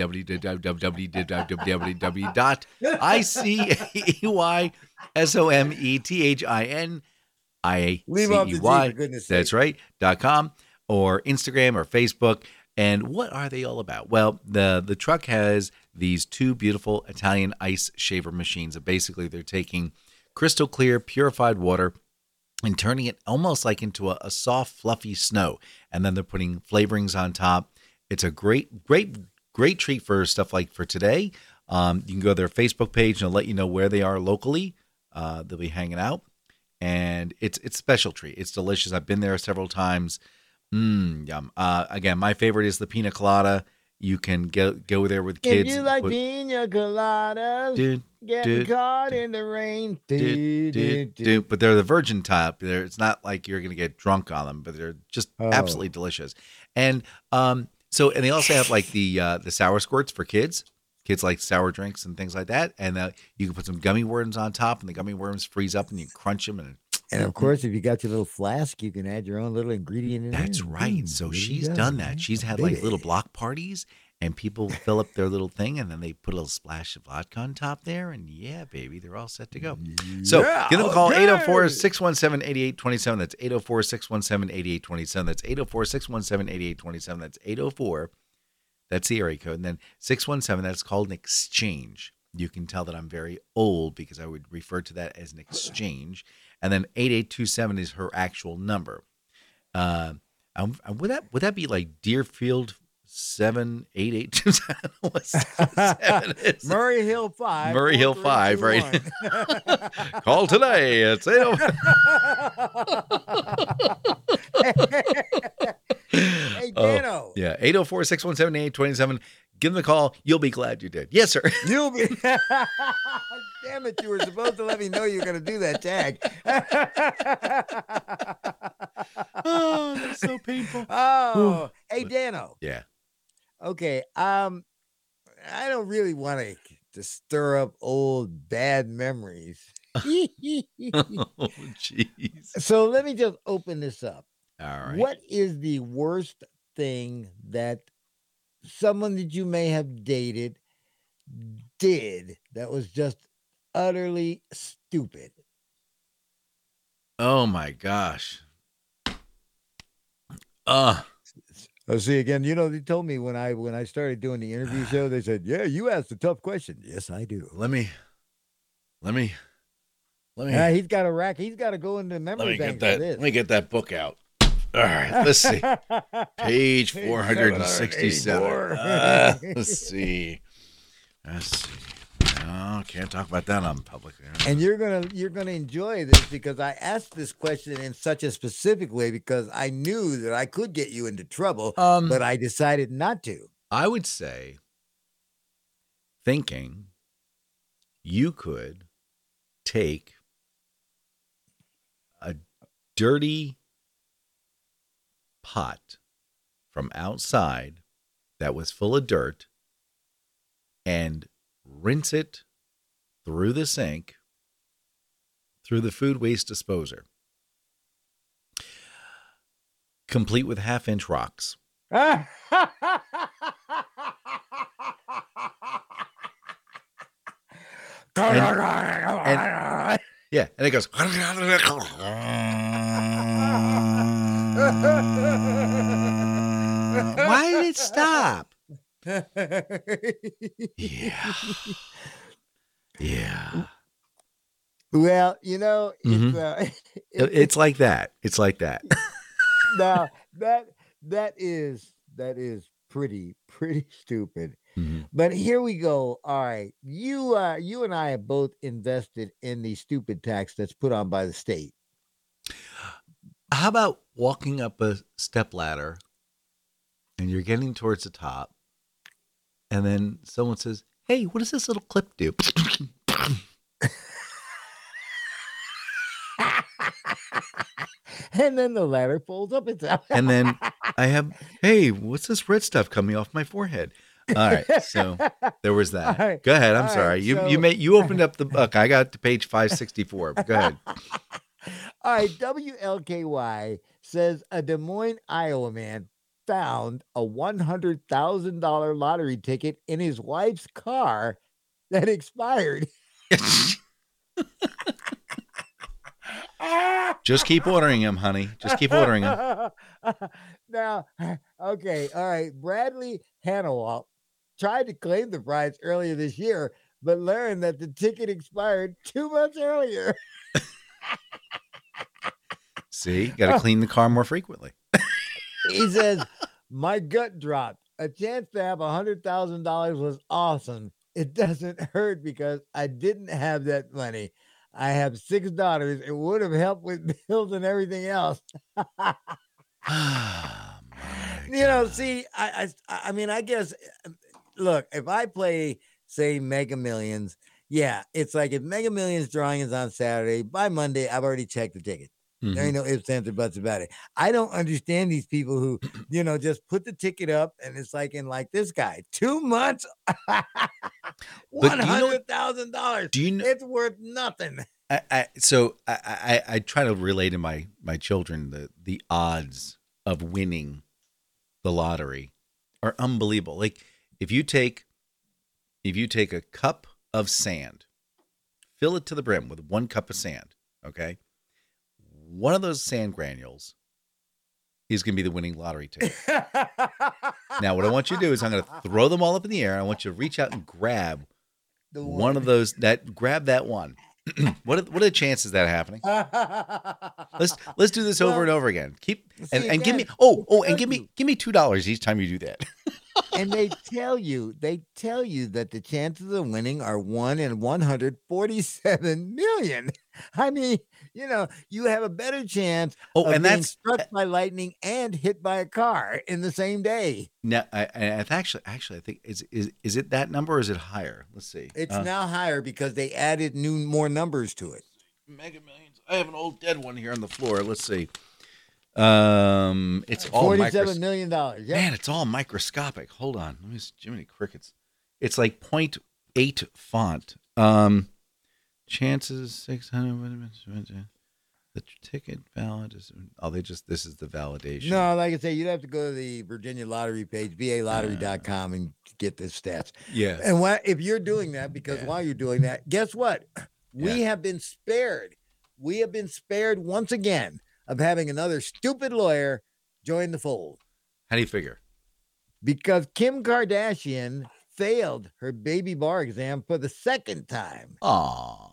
dot i c e y s o m e t h i n i Leave c off e the G, y. for goodness That's sake. right. Dot com or Instagram or Facebook. And what are they all about? Well, the the truck has these two beautiful Italian ice shaver machines. Basically, they're taking crystal clear, purified water and turning it almost like into a, a soft, fluffy snow. And then they're putting flavorings on top. It's a great, great, great treat for stuff like for today. Um, you can go to their Facebook page and it'll let you know where they are locally. Uh, they'll be hanging out. And it's it's a special treat. It's delicious. I've been there several times. Mmm, yum. Uh, again, my favorite is the pina colada. You can go go there with kids. If you like put- pina coladas, Dude, getting dude, caught in the rain. Dude, Do, do, dude, do. dude. But they're the virgin type. They're, it's not like you're going to get drunk on them, but they're just Oh. absolutely delicious. And um, so, and they also have like the uh, the sour squirts for kids. Kids like sour drinks and things like that. And uh, you can put some gummy worms on top, and the gummy worms freeze up, and you crunch them. And And of course, if you got your little flask, you can add your own little ingredient in there. that's right. Boom, So there you she's go, done man. that. She's had like Baby. little block parties, and people fill up their little thing, and then they put a little splash of vodka on top there, and yeah, baby, they're all set to go. So Yeah, give them a call, okay. eight oh four, six one seven, eight eight two seven. That's eight oh four, six one seven, eight eight two seven. That's eight oh four, six one seven, eight eight two seven. That's eight oh four. That's the area code. And then six one seven, that's called an exchange. You can tell that I'm very old because I would refer to that as an exchange. And then eight eight two seven is her actual number. Uh, um, would that would that be like Deerfield seven eight eight two seven? What seven is? Murray Hill five. Murray Hill four, five, three, right? two, one. Call today. It's eight oh Hey, Dano. Yeah, eight oh four, six one seven, eight eight two seven. Give them a call. You'll be glad you did. Yes, sir. You'll be. Damn it! You were supposed to let me know you were going to do that tag. Oh, that's so painful. Oh, hey, Dano. Yeah. Okay. Um, I don't really want to to stir up old bad memories. Oh, jeez. So let me just open this up. All right. What is the worst thing that someone that you may have dated did that was just utterly stupid? Oh my gosh. Uh Oh, see again. You know, they told me when I when I started doing the interview show, they said, "Yeah, you asked a tough question." Yes, I do. let me Let me, let me, Uh, he's got a rack. He's got to go into let memory me bank get that. for this. Let me get that book out. All right, let's see. Page four hundred sixty-seven. Uh, let's see. Let's see. No, can't talk about that on public. And you're gonna you're gonna enjoy this because I asked this question in such a specific way because I knew that I could get you into trouble, Um, but I decided not to. I would say, thinking you could take a dirty pot from outside that was full of dirt and rinse it through the sink, through the food waste disposer, complete with half-inch rocks. and, and- Yeah, and it goes. Why did it stop? Yeah. Yeah. Well, you know, Mhm. it's uh, It- It's like that. It's like that. now that that is that is pretty pretty stupid. Mhm. But here we go. All right, you uh, you and I have both invested in the stupid tax that's put on by the state. How about walking up a step ladder and you're getting towards the top, and then someone says, "Hey, what does this little clip do?" And then the ladder folds up itself. And then I have, "Hey, what's this red stuff coming off my forehead?" All right, so there was that. All right, Go ahead. I'm all sorry. right, you so- you made you opened up the book. I got to page five sixty-four. Go ahead. All right, W L K Y says a Des Moines, Iowa man found a one hundred thousand dollars lottery ticket in his wife's car that expired. Just keep ordering them, honey. Just keep ordering them. Now, okay, all right. Bradley Hanawalt tried to claim the prize earlier this year, but learned that the ticket expired two months earlier. See, got to clean the car more frequently. He says, "My gut dropped. A chance to have a hundred thousand dollars was awesome. It doesn't hurt because I didn't have that money. I have six daughters. It would have helped with bills and everything else." Oh, my You know, God. see, I, I, I mean, I guess, look, if I play, say, Mega Millions, yeah, it's like if Mega Millions drawing is on Saturday, by Monday, I've already checked the ticket. Mhm. There ain't no ifs, ands, or buts about it. I don't understand these people who, you know, just put the ticket up and it's like in like this guy, two months, one hundred thousand dollars. Do you know? It's worth nothing. I, I, so I, I, I try to relay to my my children the the odds of winning the lottery are unbelievable. Like if you take if you take a cup of sand, fill it to the brim with one cup of sand, okay? One of those sand granules is going to be the winning lottery ticket. Now, what I want you to do is I'm going to throw them all up in the air. I want you to reach out and grab The one of those. That grab that one. what are, what are the chances of that happening? Let's let's do this over Well, and over again. Keep and, see, and give me again, oh it oh and tells give me you. give me two dollars each time you do that. And they tell you, they tell you that the chances of winning are one in one hundred forty-seven million. I mean, you know, you have a better chance Oh, of and being that's struck by lightning and hit by a car in the same day. now. I, I I actually actually I think is is is it that number or is it higher? Let's see. It's Uh, now higher because they added new more numbers to it. Mega Millions. I have an old dead one here on the floor. Let's see. Um, it's all Forty-seven micros- million dollars. Yeah. Man, it's all microscopic. Hold on. Let me see. Jiminy Crickets. It's like point eight font. Um, chances six hundred. The ticket valid is. Oh, they just. This is the validation. No, like I say, you'd have to go to the Virginia Lottery page, V A lottery dot com, and get the stats. Yeah. And what if you're doing that? Because Yeah. while you're doing that, guess what? We have been spared. We have been spared once again of having another stupid lawyer join the fold How do you figure? because Kim Kardashian failed her baby bar exam for the second time. Aw.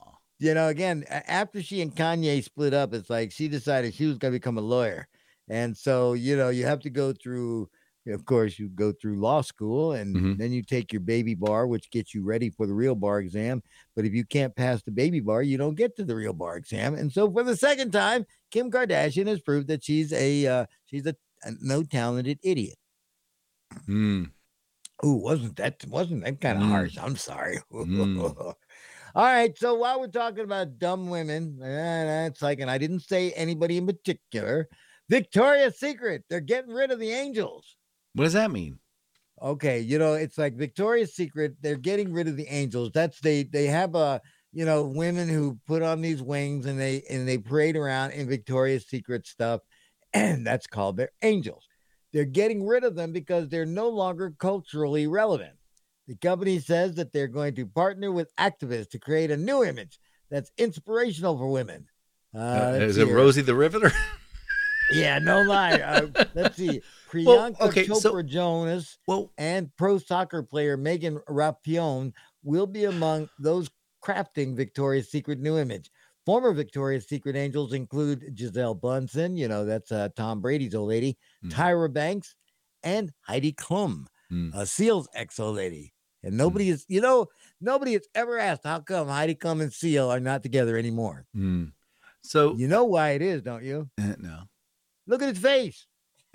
you know, again, a- after she and Kanye split up, it's like she decided she was going to become a lawyer. And so, you know, you have to go through, of course, you go through law school and Mhm. then you take your baby bar, which gets you ready for the real bar exam. But if you can't pass the baby bar, you don't get to the real bar exam. And so for the second time, Kim Kardashian has proved that she's a, uh, she's a, a no talented idiot. Mm. Ooh, wasn't that, wasn't that kind of Mm. harsh? I'm sorry. Mm. All right, so while we're talking about dumb women, eh, it's like, and I didn't say anybody in particular, Victoria's Secret, they're getting rid of the angels. What does that mean? Okay, you know, it's like Victoria's Secret, they're getting rid of the angels. That's they they have a, you know, women who put on these wings and they and they parade around in Victoria's Secret stuff, and that's called their angels. They're getting rid of them because they're no longer culturally relevant. The company says that they're going to partner with activists to create a new image that's inspirational for women. Uh, Uh, let's is see it here. Rosie the Riveter? Yeah, no lie. Uh, let's see. Priyanka Well, okay, Chopra so- Jonas Well, and pro soccer player Megan Rapinoe will be among those crafting Victoria's Secret new image. Former Victoria's Secret angels include Giselle Bunsen, you know, that's uh, Tom Brady's old lady, Mhm. Tyra Banks, and Heidi Klum, Mm. uh, Seal's ex-old lady. And nobody is, you know, nobody has ever asked how come Heidi Klum and Seal are not together anymore. mm. so You know why it is, don't you? uh, no. Look at his face.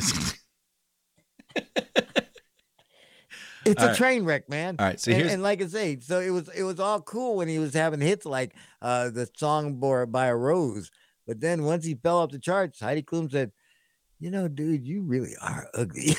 It's All a right. train wreck, man. All right, so and, here's and like I say, so it was it was all cool when he was having hits like uh the song Bo- by a Rose, but then once he fell off the charts, Heidi Klum said, "You know, dude, you really are ugly.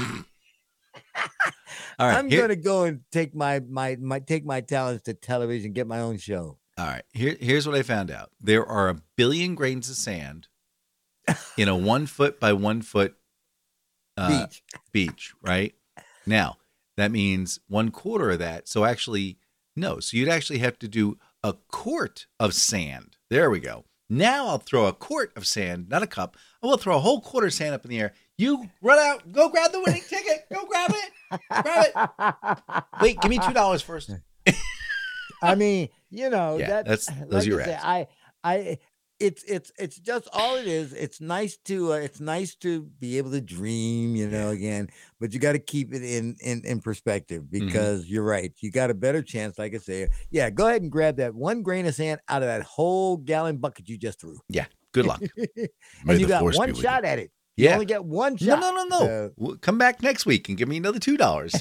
all right. I'm here- gonna go and take my my my take my talents to television, get my own show." All right. Here, here's what I found out. There are a billion grains of sand in a one foot by one foot uh, Beach. beach, right? Now, that means one quarter of that. So actually, no. So you'd actually have to do a quart of sand. There we go. Now I'll throw a quart of sand, not a cup. I will throw a whole quarter of sand up in the air. You run out, go grab the winning ticket. Go grab it. Grab it. Wait, give me two dollars first. I mean, you know, Yeah, that, that's- those like are your I say, ads. I, I, it's, it's, it's just all it is. It's nice to, uh, it's nice to be able to dream, you know, again, but you got to keep it in, in, in perspective Mm-hmm. because you're right. You got a better chance, like I say. Yeah, go ahead and grab that one grain of sand out of that whole gallon bucket you just threw. Yeah. Good luck. May and you the got force be one with you. shot at it. You Yeah. only get one No, shot. no, no, no. So- Well, come back next week and give me another two dollars.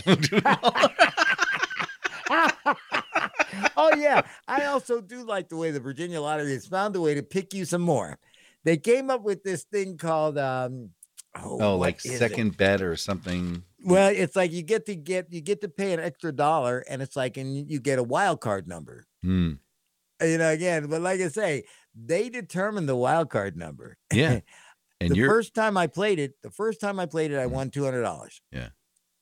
Oh yeah, I also do like the way the Virginia Lottery has found a way to pick you some more. They came up with this thing called um oh, oh, what like is it? second bet or something. Well, it's like you get to get you get to pay an extra dollar, and it's like and you get a wild card number. Hmm. You know, again, but like I say, they determine the wild card number. Yeah. And the you're first time I played it, the first time I played it, I Mm. won two hundred dollars. Yeah.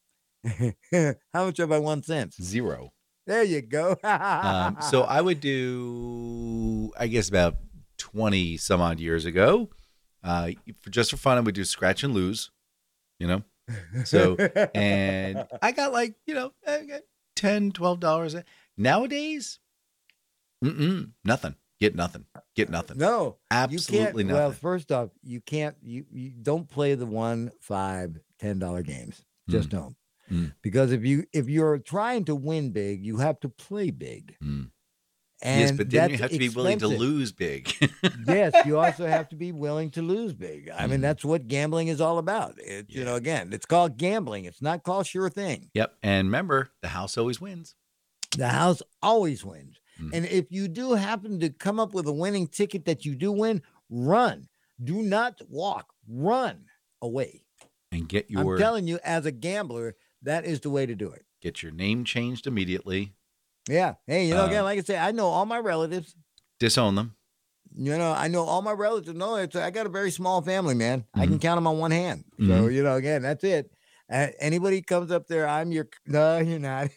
How much have I won since? zero. There you go. Um, so I would do, I guess, about twenty some odd years ago. Uh, for just for fun, I would do scratch and lose, you know. So, and I got like, you know, I got ten, twelve dollars. Nowadays, mm-mm, nothing. Get nothing. Get nothing. No, Absolutely you can't. Well, nothing. first off, you can't. You, you don't play the one, five, ten dollar games. Just don't, Mm. because if you if you're trying to win big, you have to play big. Mm. And Yes, but then you that's have to be willing to expensive. lose big. Yes, you also have to be willing to lose big. I mean, Mm. that's what gambling is all about. It, You know, again, it's called gambling. It's not called sure thing. Yep. And remember, the house always wins. The house always wins. Mm. And if you do happen to come up with a winning ticket that you do win, run. Do not walk. Run away. And get your I'm telling you, as a gambler, that is the way to do it. get your name changed immediately. Yeah. Hey, you know, Uh, again, like I say, I know all my relatives. Disown them. You know, I know all my relatives. No, it's I got a very small family, man. I Mm-hmm. can count them on one hand. So, you know, again, that's it. Uh, anybody comes up there, I'm your. No, you're not.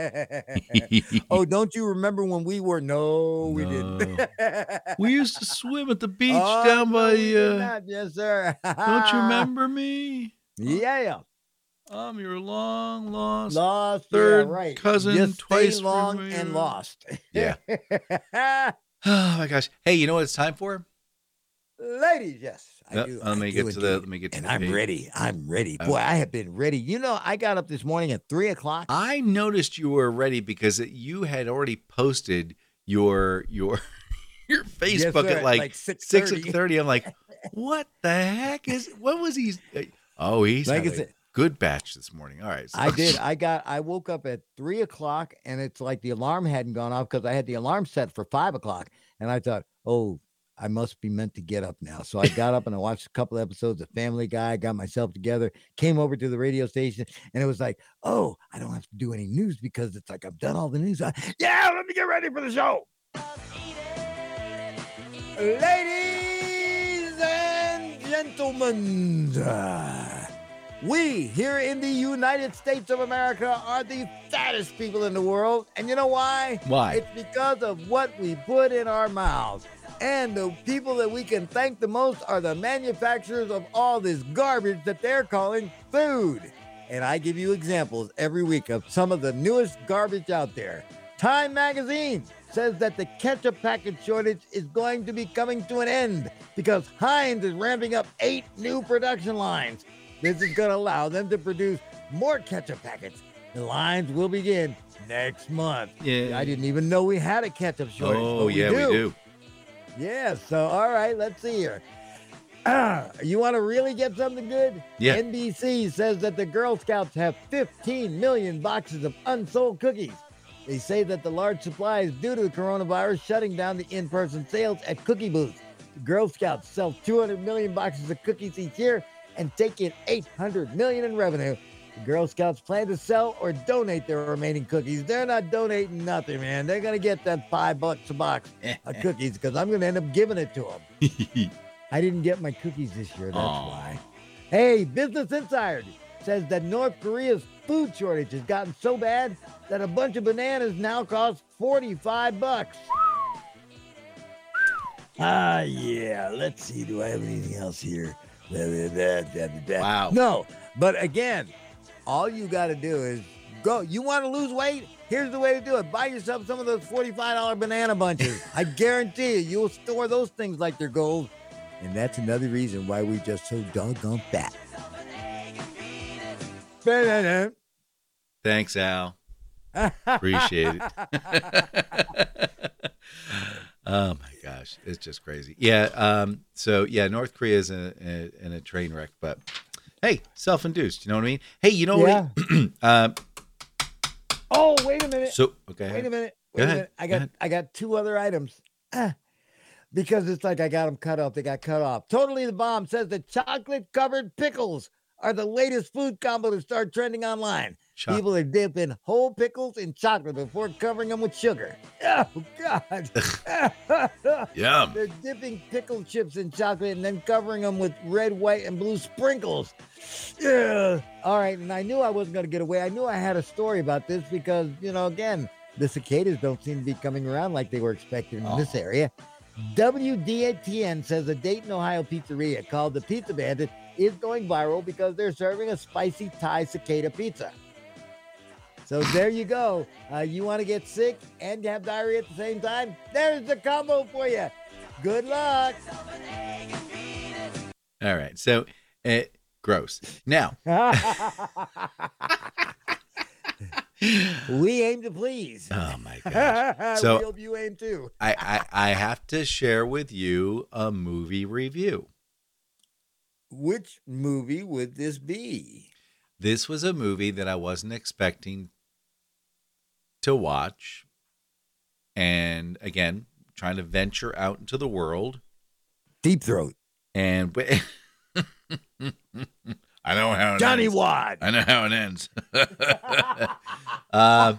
Oh, don't you remember when we were? No, we didn't. We used to swim at the beach Oh, down no, by. we did Uh, not. Yes, sir. don't you remember me? Yeah. I'm your long lost Lost. third yeah, right. cousin Just stay twice long and removed. lost. Yeah. Oh my gosh. Hey, you know what it's time for? Ladies, yes. I Yep, do. let me I get do to the- indeed. let me get to and the I'm page. ready. I'm ready. Okay. Boy, I have been ready. You know, I got up this morning at three o'clock. I noticed you were ready because you had already posted your your your Facebook sir, at like, like six six thirty. thirty. I'm like, what the heck is? What was he? Oh, he's Like had I a said- good batch this morning. All right, so- I did. I got. I woke up at three o'clock, and it's like the alarm hadn't gone off because I had the alarm set for five o'clock, and I thought, oh, I must be meant to get up now. So I got up and I watched a couple episodes of Family Guy. Got myself together, came over to the radio station, and it was like, oh, I don't have to do any news because it's like I've done all the news. I, yeah, let me get ready for the show. Ladies and gentlemen, uh, we here in the United States of America are the fattest people in the world. And you know why? Why? It's because of what we put in our mouths. And the people that we can thank the most are the manufacturers of all this garbage that they're calling food. And I give you examples every week of some of the newest garbage out there. Time Magazine says that the ketchup packet shortage is going to be coming to an end because Heinz is ramping up eight new production lines. This is going to allow them to produce more ketchup packets. The lines will begin next month. Yeah. I didn't even know we had a ketchup shortage. Oh but yeah, we do. we do. Yeah, so all right, let's see here. Ah, you want to really get something good? Yeah. N B C says that the Girl Scouts have fifteen million boxes of unsold cookies. They say that the large supply is due to the coronavirus shutting down the in-person sales at cookie booths. The Girl Scouts sell two hundred million boxes of cookies each year and take in eight hundred million in revenue. The Girl Scouts plan to sell or donate their remaining cookies. They're not donating nothing, man. They're going to get that five bucks a box of cookies because I'm going to end up giving it to them. I didn't get my cookies this year. That's Aw. why. Hey, Business Insider says that North Korea's food shortage has gotten so bad that a bunch of bananas now cost forty-five bucks. Ah, yeah. Let's see. Do I have anything else here? Wow. No, but again, all you got to do is go. You want to lose weight? Here's the way to do it. Buy yourself some of those forty-five dollar banana bunches. I guarantee you, you'll store those things like they're gold. And that's another reason why we're just so doggone fat. Banana. Thanks, Al. Appreciate it. Oh my gosh, it's just crazy. Yeah. Um. So yeah, North Korea is in a, in a train wreck, but hey, self-induced. You know what I mean? Hey, you know Yeah. what? um. Oh, wait a minute. So okay. Wait a minute. Go Wait a ahead. minute. I Go got ahead. I got two other items. Ah, because it's like I got them cut off. They got cut off. Totally the Bomb says that chocolate covered pickles are the latest food combo to start trending online. Choc- People are dipping whole pickles in chocolate before covering them with sugar. Oh God. Yum. They're dipping pickle chips in chocolate and then covering them with red, white, and blue sprinkles. Yeah. All right. And I knew I wasn't going to get away. I knew I had a story about this because, you know, again, the cicadas don't seem to be coming around like they were expected in Oh. this area. W D T N says a Dayton, Ohio pizzeria called the Pizza Bandit is going viral because they're serving a spicy Thai cicada pizza. So there you go. Uh, you want to get sick and have diarrhea at the same time? There's the combo for you. Good luck. All right. So, uh, gross. Now, We aim to please. oh my gosh. So- we hope you aim too. I, I I have to share with you a movie review. Which movie would this be? This was a movie that I wasn't expecting to watch. And again, trying to venture out into the world. Deep Throat. And I know how it Johnny ends. Wad. I know how it ends. uh,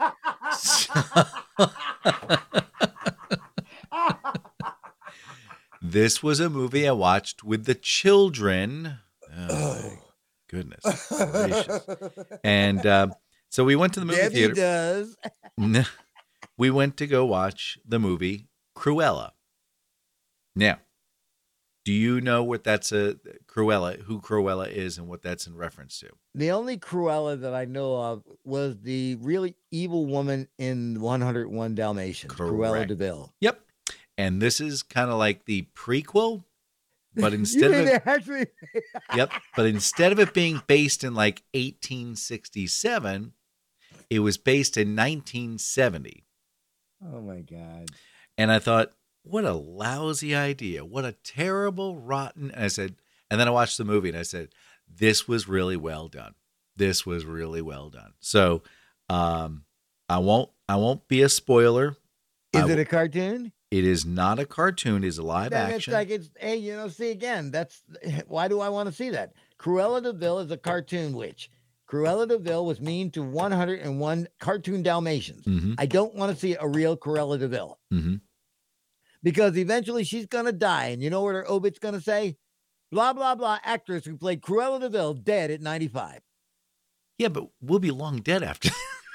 this was a movie I watched with the children. Oh, my goodness gracious. And um, so we went to the movie Debbie theater. does. We went to go watch the movie Cruella. Now, do you know what that's a Cruella, who Cruella is and what that's in reference to? The only Cruella that I know of was the really evil woman in one oh one Dalmatians, Cruella Correct. DeVille. Yep. and this is kind of like the prequel, but You instead of mean it, they actually? yep, but instead of it being based in like eighteen sixty-seven, it was based in nineteen seventy. Oh my God. And I thought, what a lousy idea. What a terrible, rotten. And I said, and then I watched the movie and I said, this was really well done. This was really well done. So um, I won't I won't be a spoiler. Is I it a cartoon? It is not a cartoon. It is a live Then it's action. like it's hey, you know, see again, that's why do I want to see that? Cruella de Vil is a cartoon witch. Cruella de Vil was mean to one hundred one cartoon Dalmatians. Mm-hmm, I don't want to see a real Cruella de Vil mm-hmm. because eventually she's gonna die. And you know what her obit's gonna say? Blah blah blah actress who played Cruella de Vil dead at ninety-five. Yeah, but we'll be long dead after.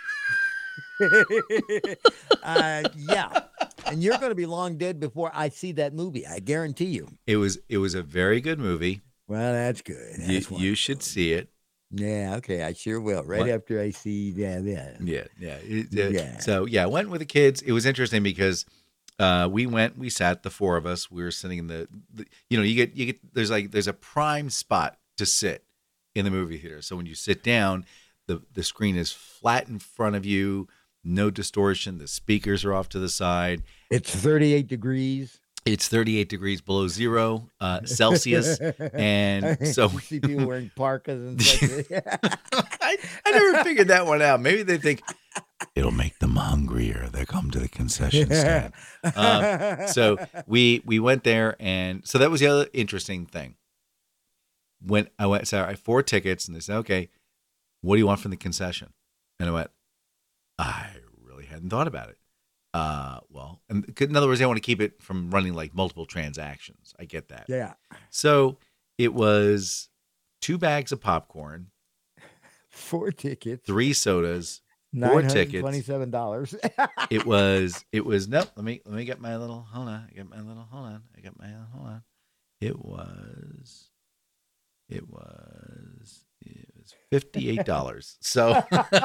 uh, yeah. And you're gonna be long dead before I see that movie. I guarantee you. It was it was a very good movie. Well, that's good. You, That's you should wonderful. see it. Yeah, okay, I sure will. Right What? after I see that. Yeah. Yeah, yeah. It- uh, Yeah. So yeah, I went with the kids. It was interesting because uh, we went, we sat, the four of us. We were sitting in the, the, you know, you get, you get. There's like, there's a prime spot to sit in the movie theater. So when you sit down, the the screen is flat in front of you, no distortion. The speakers are off to the side. It's thirty-eight degrees. It's thirty-eight degrees below zero uh, Celsius, and so you see people wearing parkas and stuff. I, I never figured that one out. Maybe they think it'll make them hungrier. They come to the concession stand. Um, so we we went there, and so that was the other interesting thing. When I went, so I had four tickets, and they said, "Okay, what do you want from the concession?" And I went, "I really hadn't thought about it." Uh, well, and in other words, they want to keep it from running like multiple transactions. I get that. Yeah. So it was two bags of popcorn, Four tickets. three sodas, four tickets. Twenty-seven dollars. It was, it was, nope. Let me, let me get my little, hold on. I got my little, hold on. I got my, hold on. It was, it was, it was fifty-eight dollars. So,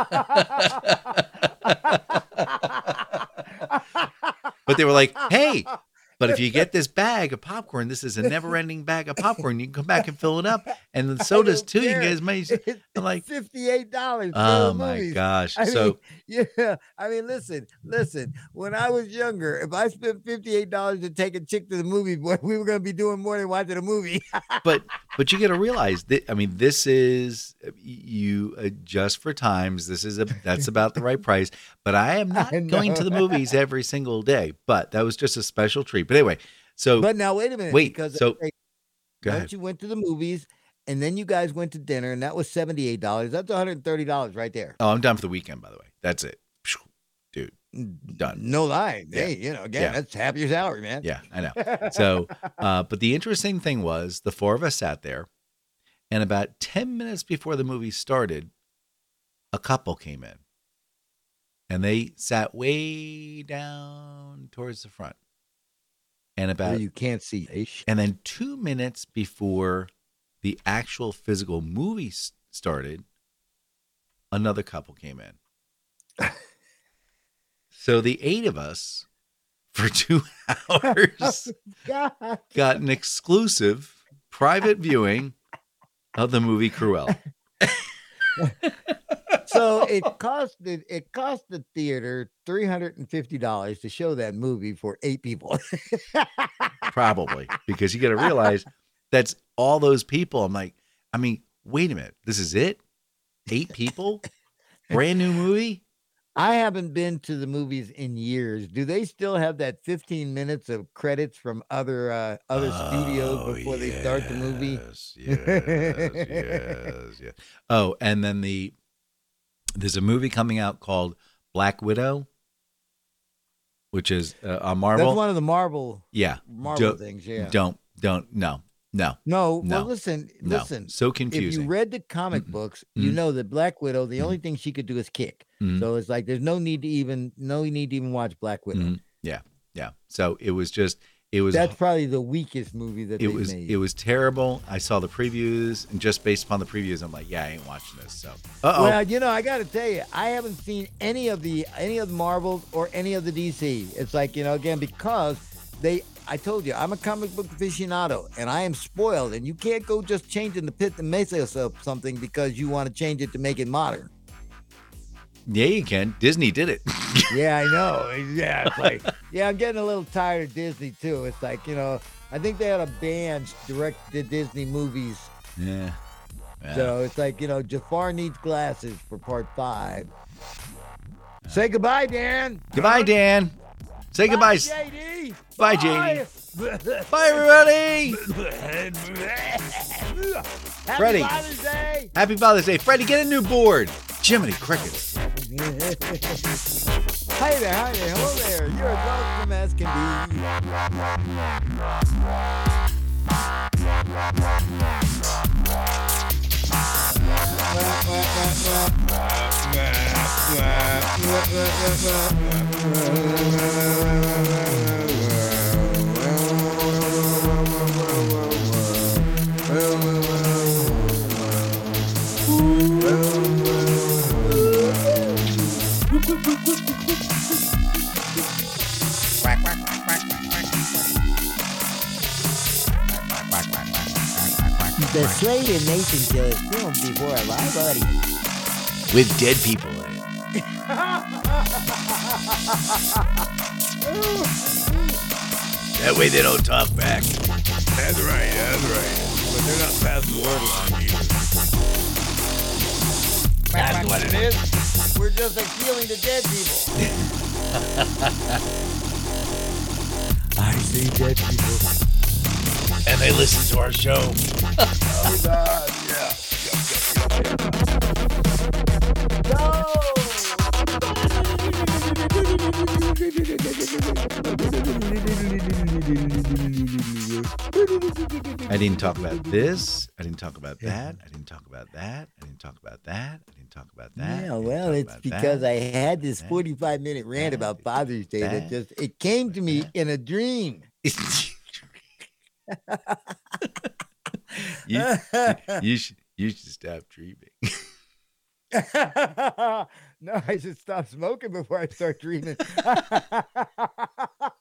but they were like, hey, but if you get this bag of popcorn, this is a never-ending bag of popcorn. You can come back and fill it up, and the sodas too. You can get as many. as- I'm like, fifty-eight dollars. oh my gosh! I So mean, yeah. I mean, listen, listen. When I was younger, if I spent fifty-eight dollars to take a chick to the movie, boy, we were going to be doing more than watching a movie. but but you got to realize that, I mean, this is, you adjust for times. This is a that's about the right price. But I am not I going to the know. movies every single day. But that was just a special treat. But anyway, so But now, wait a minute. wait. because So okay, go once ahead. you went to the movies, and then you guys went to dinner, and that was seventy-eight dollars. That's one hundred thirty dollars right there. Oh, I'm done for the weekend. By the way, that's it, dude. Done. No lie. Yeah. Hey, you know, again, Yeah. that's half your salary, man. Yeah, I know. So, uh, but the interesting thing was the four of us sat there, and about ten minutes before the movie started, a couple came in, and they sat way down towards the front. And Where about you can't see. Ish. and then two minutes before the actual physical movie s- started, another couple came in. So the eight of us, for two hours, God. got an exclusive private viewing of the movie Cruella. So it cost the it cost the theater three hundred and fifty dollars to show that movie for eight people. Probably, because you got to realize that's all those people. I'm like, I mean, wait a minute, this is it? Eight people? Brand new movie? I haven't been to the movies in years. Do they still have that fifteen minutes of credits from other uh, other studios Oh, before they start the movie? Yes, yes, yes, yes. Oh, and then the there's a movie coming out called Black Widow, which is uh, on Marvel. That's one of the Marvel yeah, Marvel don't, things. Yeah. don't, don't, no, no, No, No. well, listen, no. listen. So If confusing. you read the comic Mm-mm. books, you Mhm. know that Black Widow, the Mhm. only thing she could do is kick. Mhm. So it's like there's no need to even no need to even watch Black Widow. Mhm. Yeah, yeah. So it was just, it was, That's probably the weakest movie that it they was, made. it was terrible. I saw the previews, and just based upon the previews, I'm like, yeah, I ain't watching this. So, uh oh. Well, you know, I got to tell you, I haven't seen any of the any of the Marvels or any of the D C. It's like, you know, again, because they, I told you, I'm a comic book aficionado, and I am spoiled, and you can't go just changing the pit and mesa of something because you want to change it to make it modern. Yeah, you can. Disney did it. Yeah, I know. Yeah, it's like, yeah, I'm getting a little tired of Disney too. It's like, you know, I think they ought to ban direct to Disney movies. Yeah. yeah. So it's like, you know, Jafar needs glasses for part five. Say goodbye, Dan. Goodbye, Dan. Say goodbye. Bye, J D. Bye, J D. Bye, everybody. Happy Freddie. Father's Day. Happy Father's Day. Freddie, get a new board. Jiminy Crickets. Hi there, hi there, hello there. You're as welcome as can The Slade and Nathan Show is filmed before a live audience. With dead people in it. That way they don't talk back. That's right, that's right. But they're not passing the word along either. That's what it is. We're just like healing the dead people. I see dead people. And they listen to our show. Oh, God, yeah. I didn't talk about this. I didn't talk about that. I didn't talk about that. I didn't talk about that. I didn't talk about that. Yeah, well, it's because I had this forty-five minute rant about Father's Day that just, it came to me in a dream. you, you should you should stop dreaming. No, I should stop smoking before I start dreaming.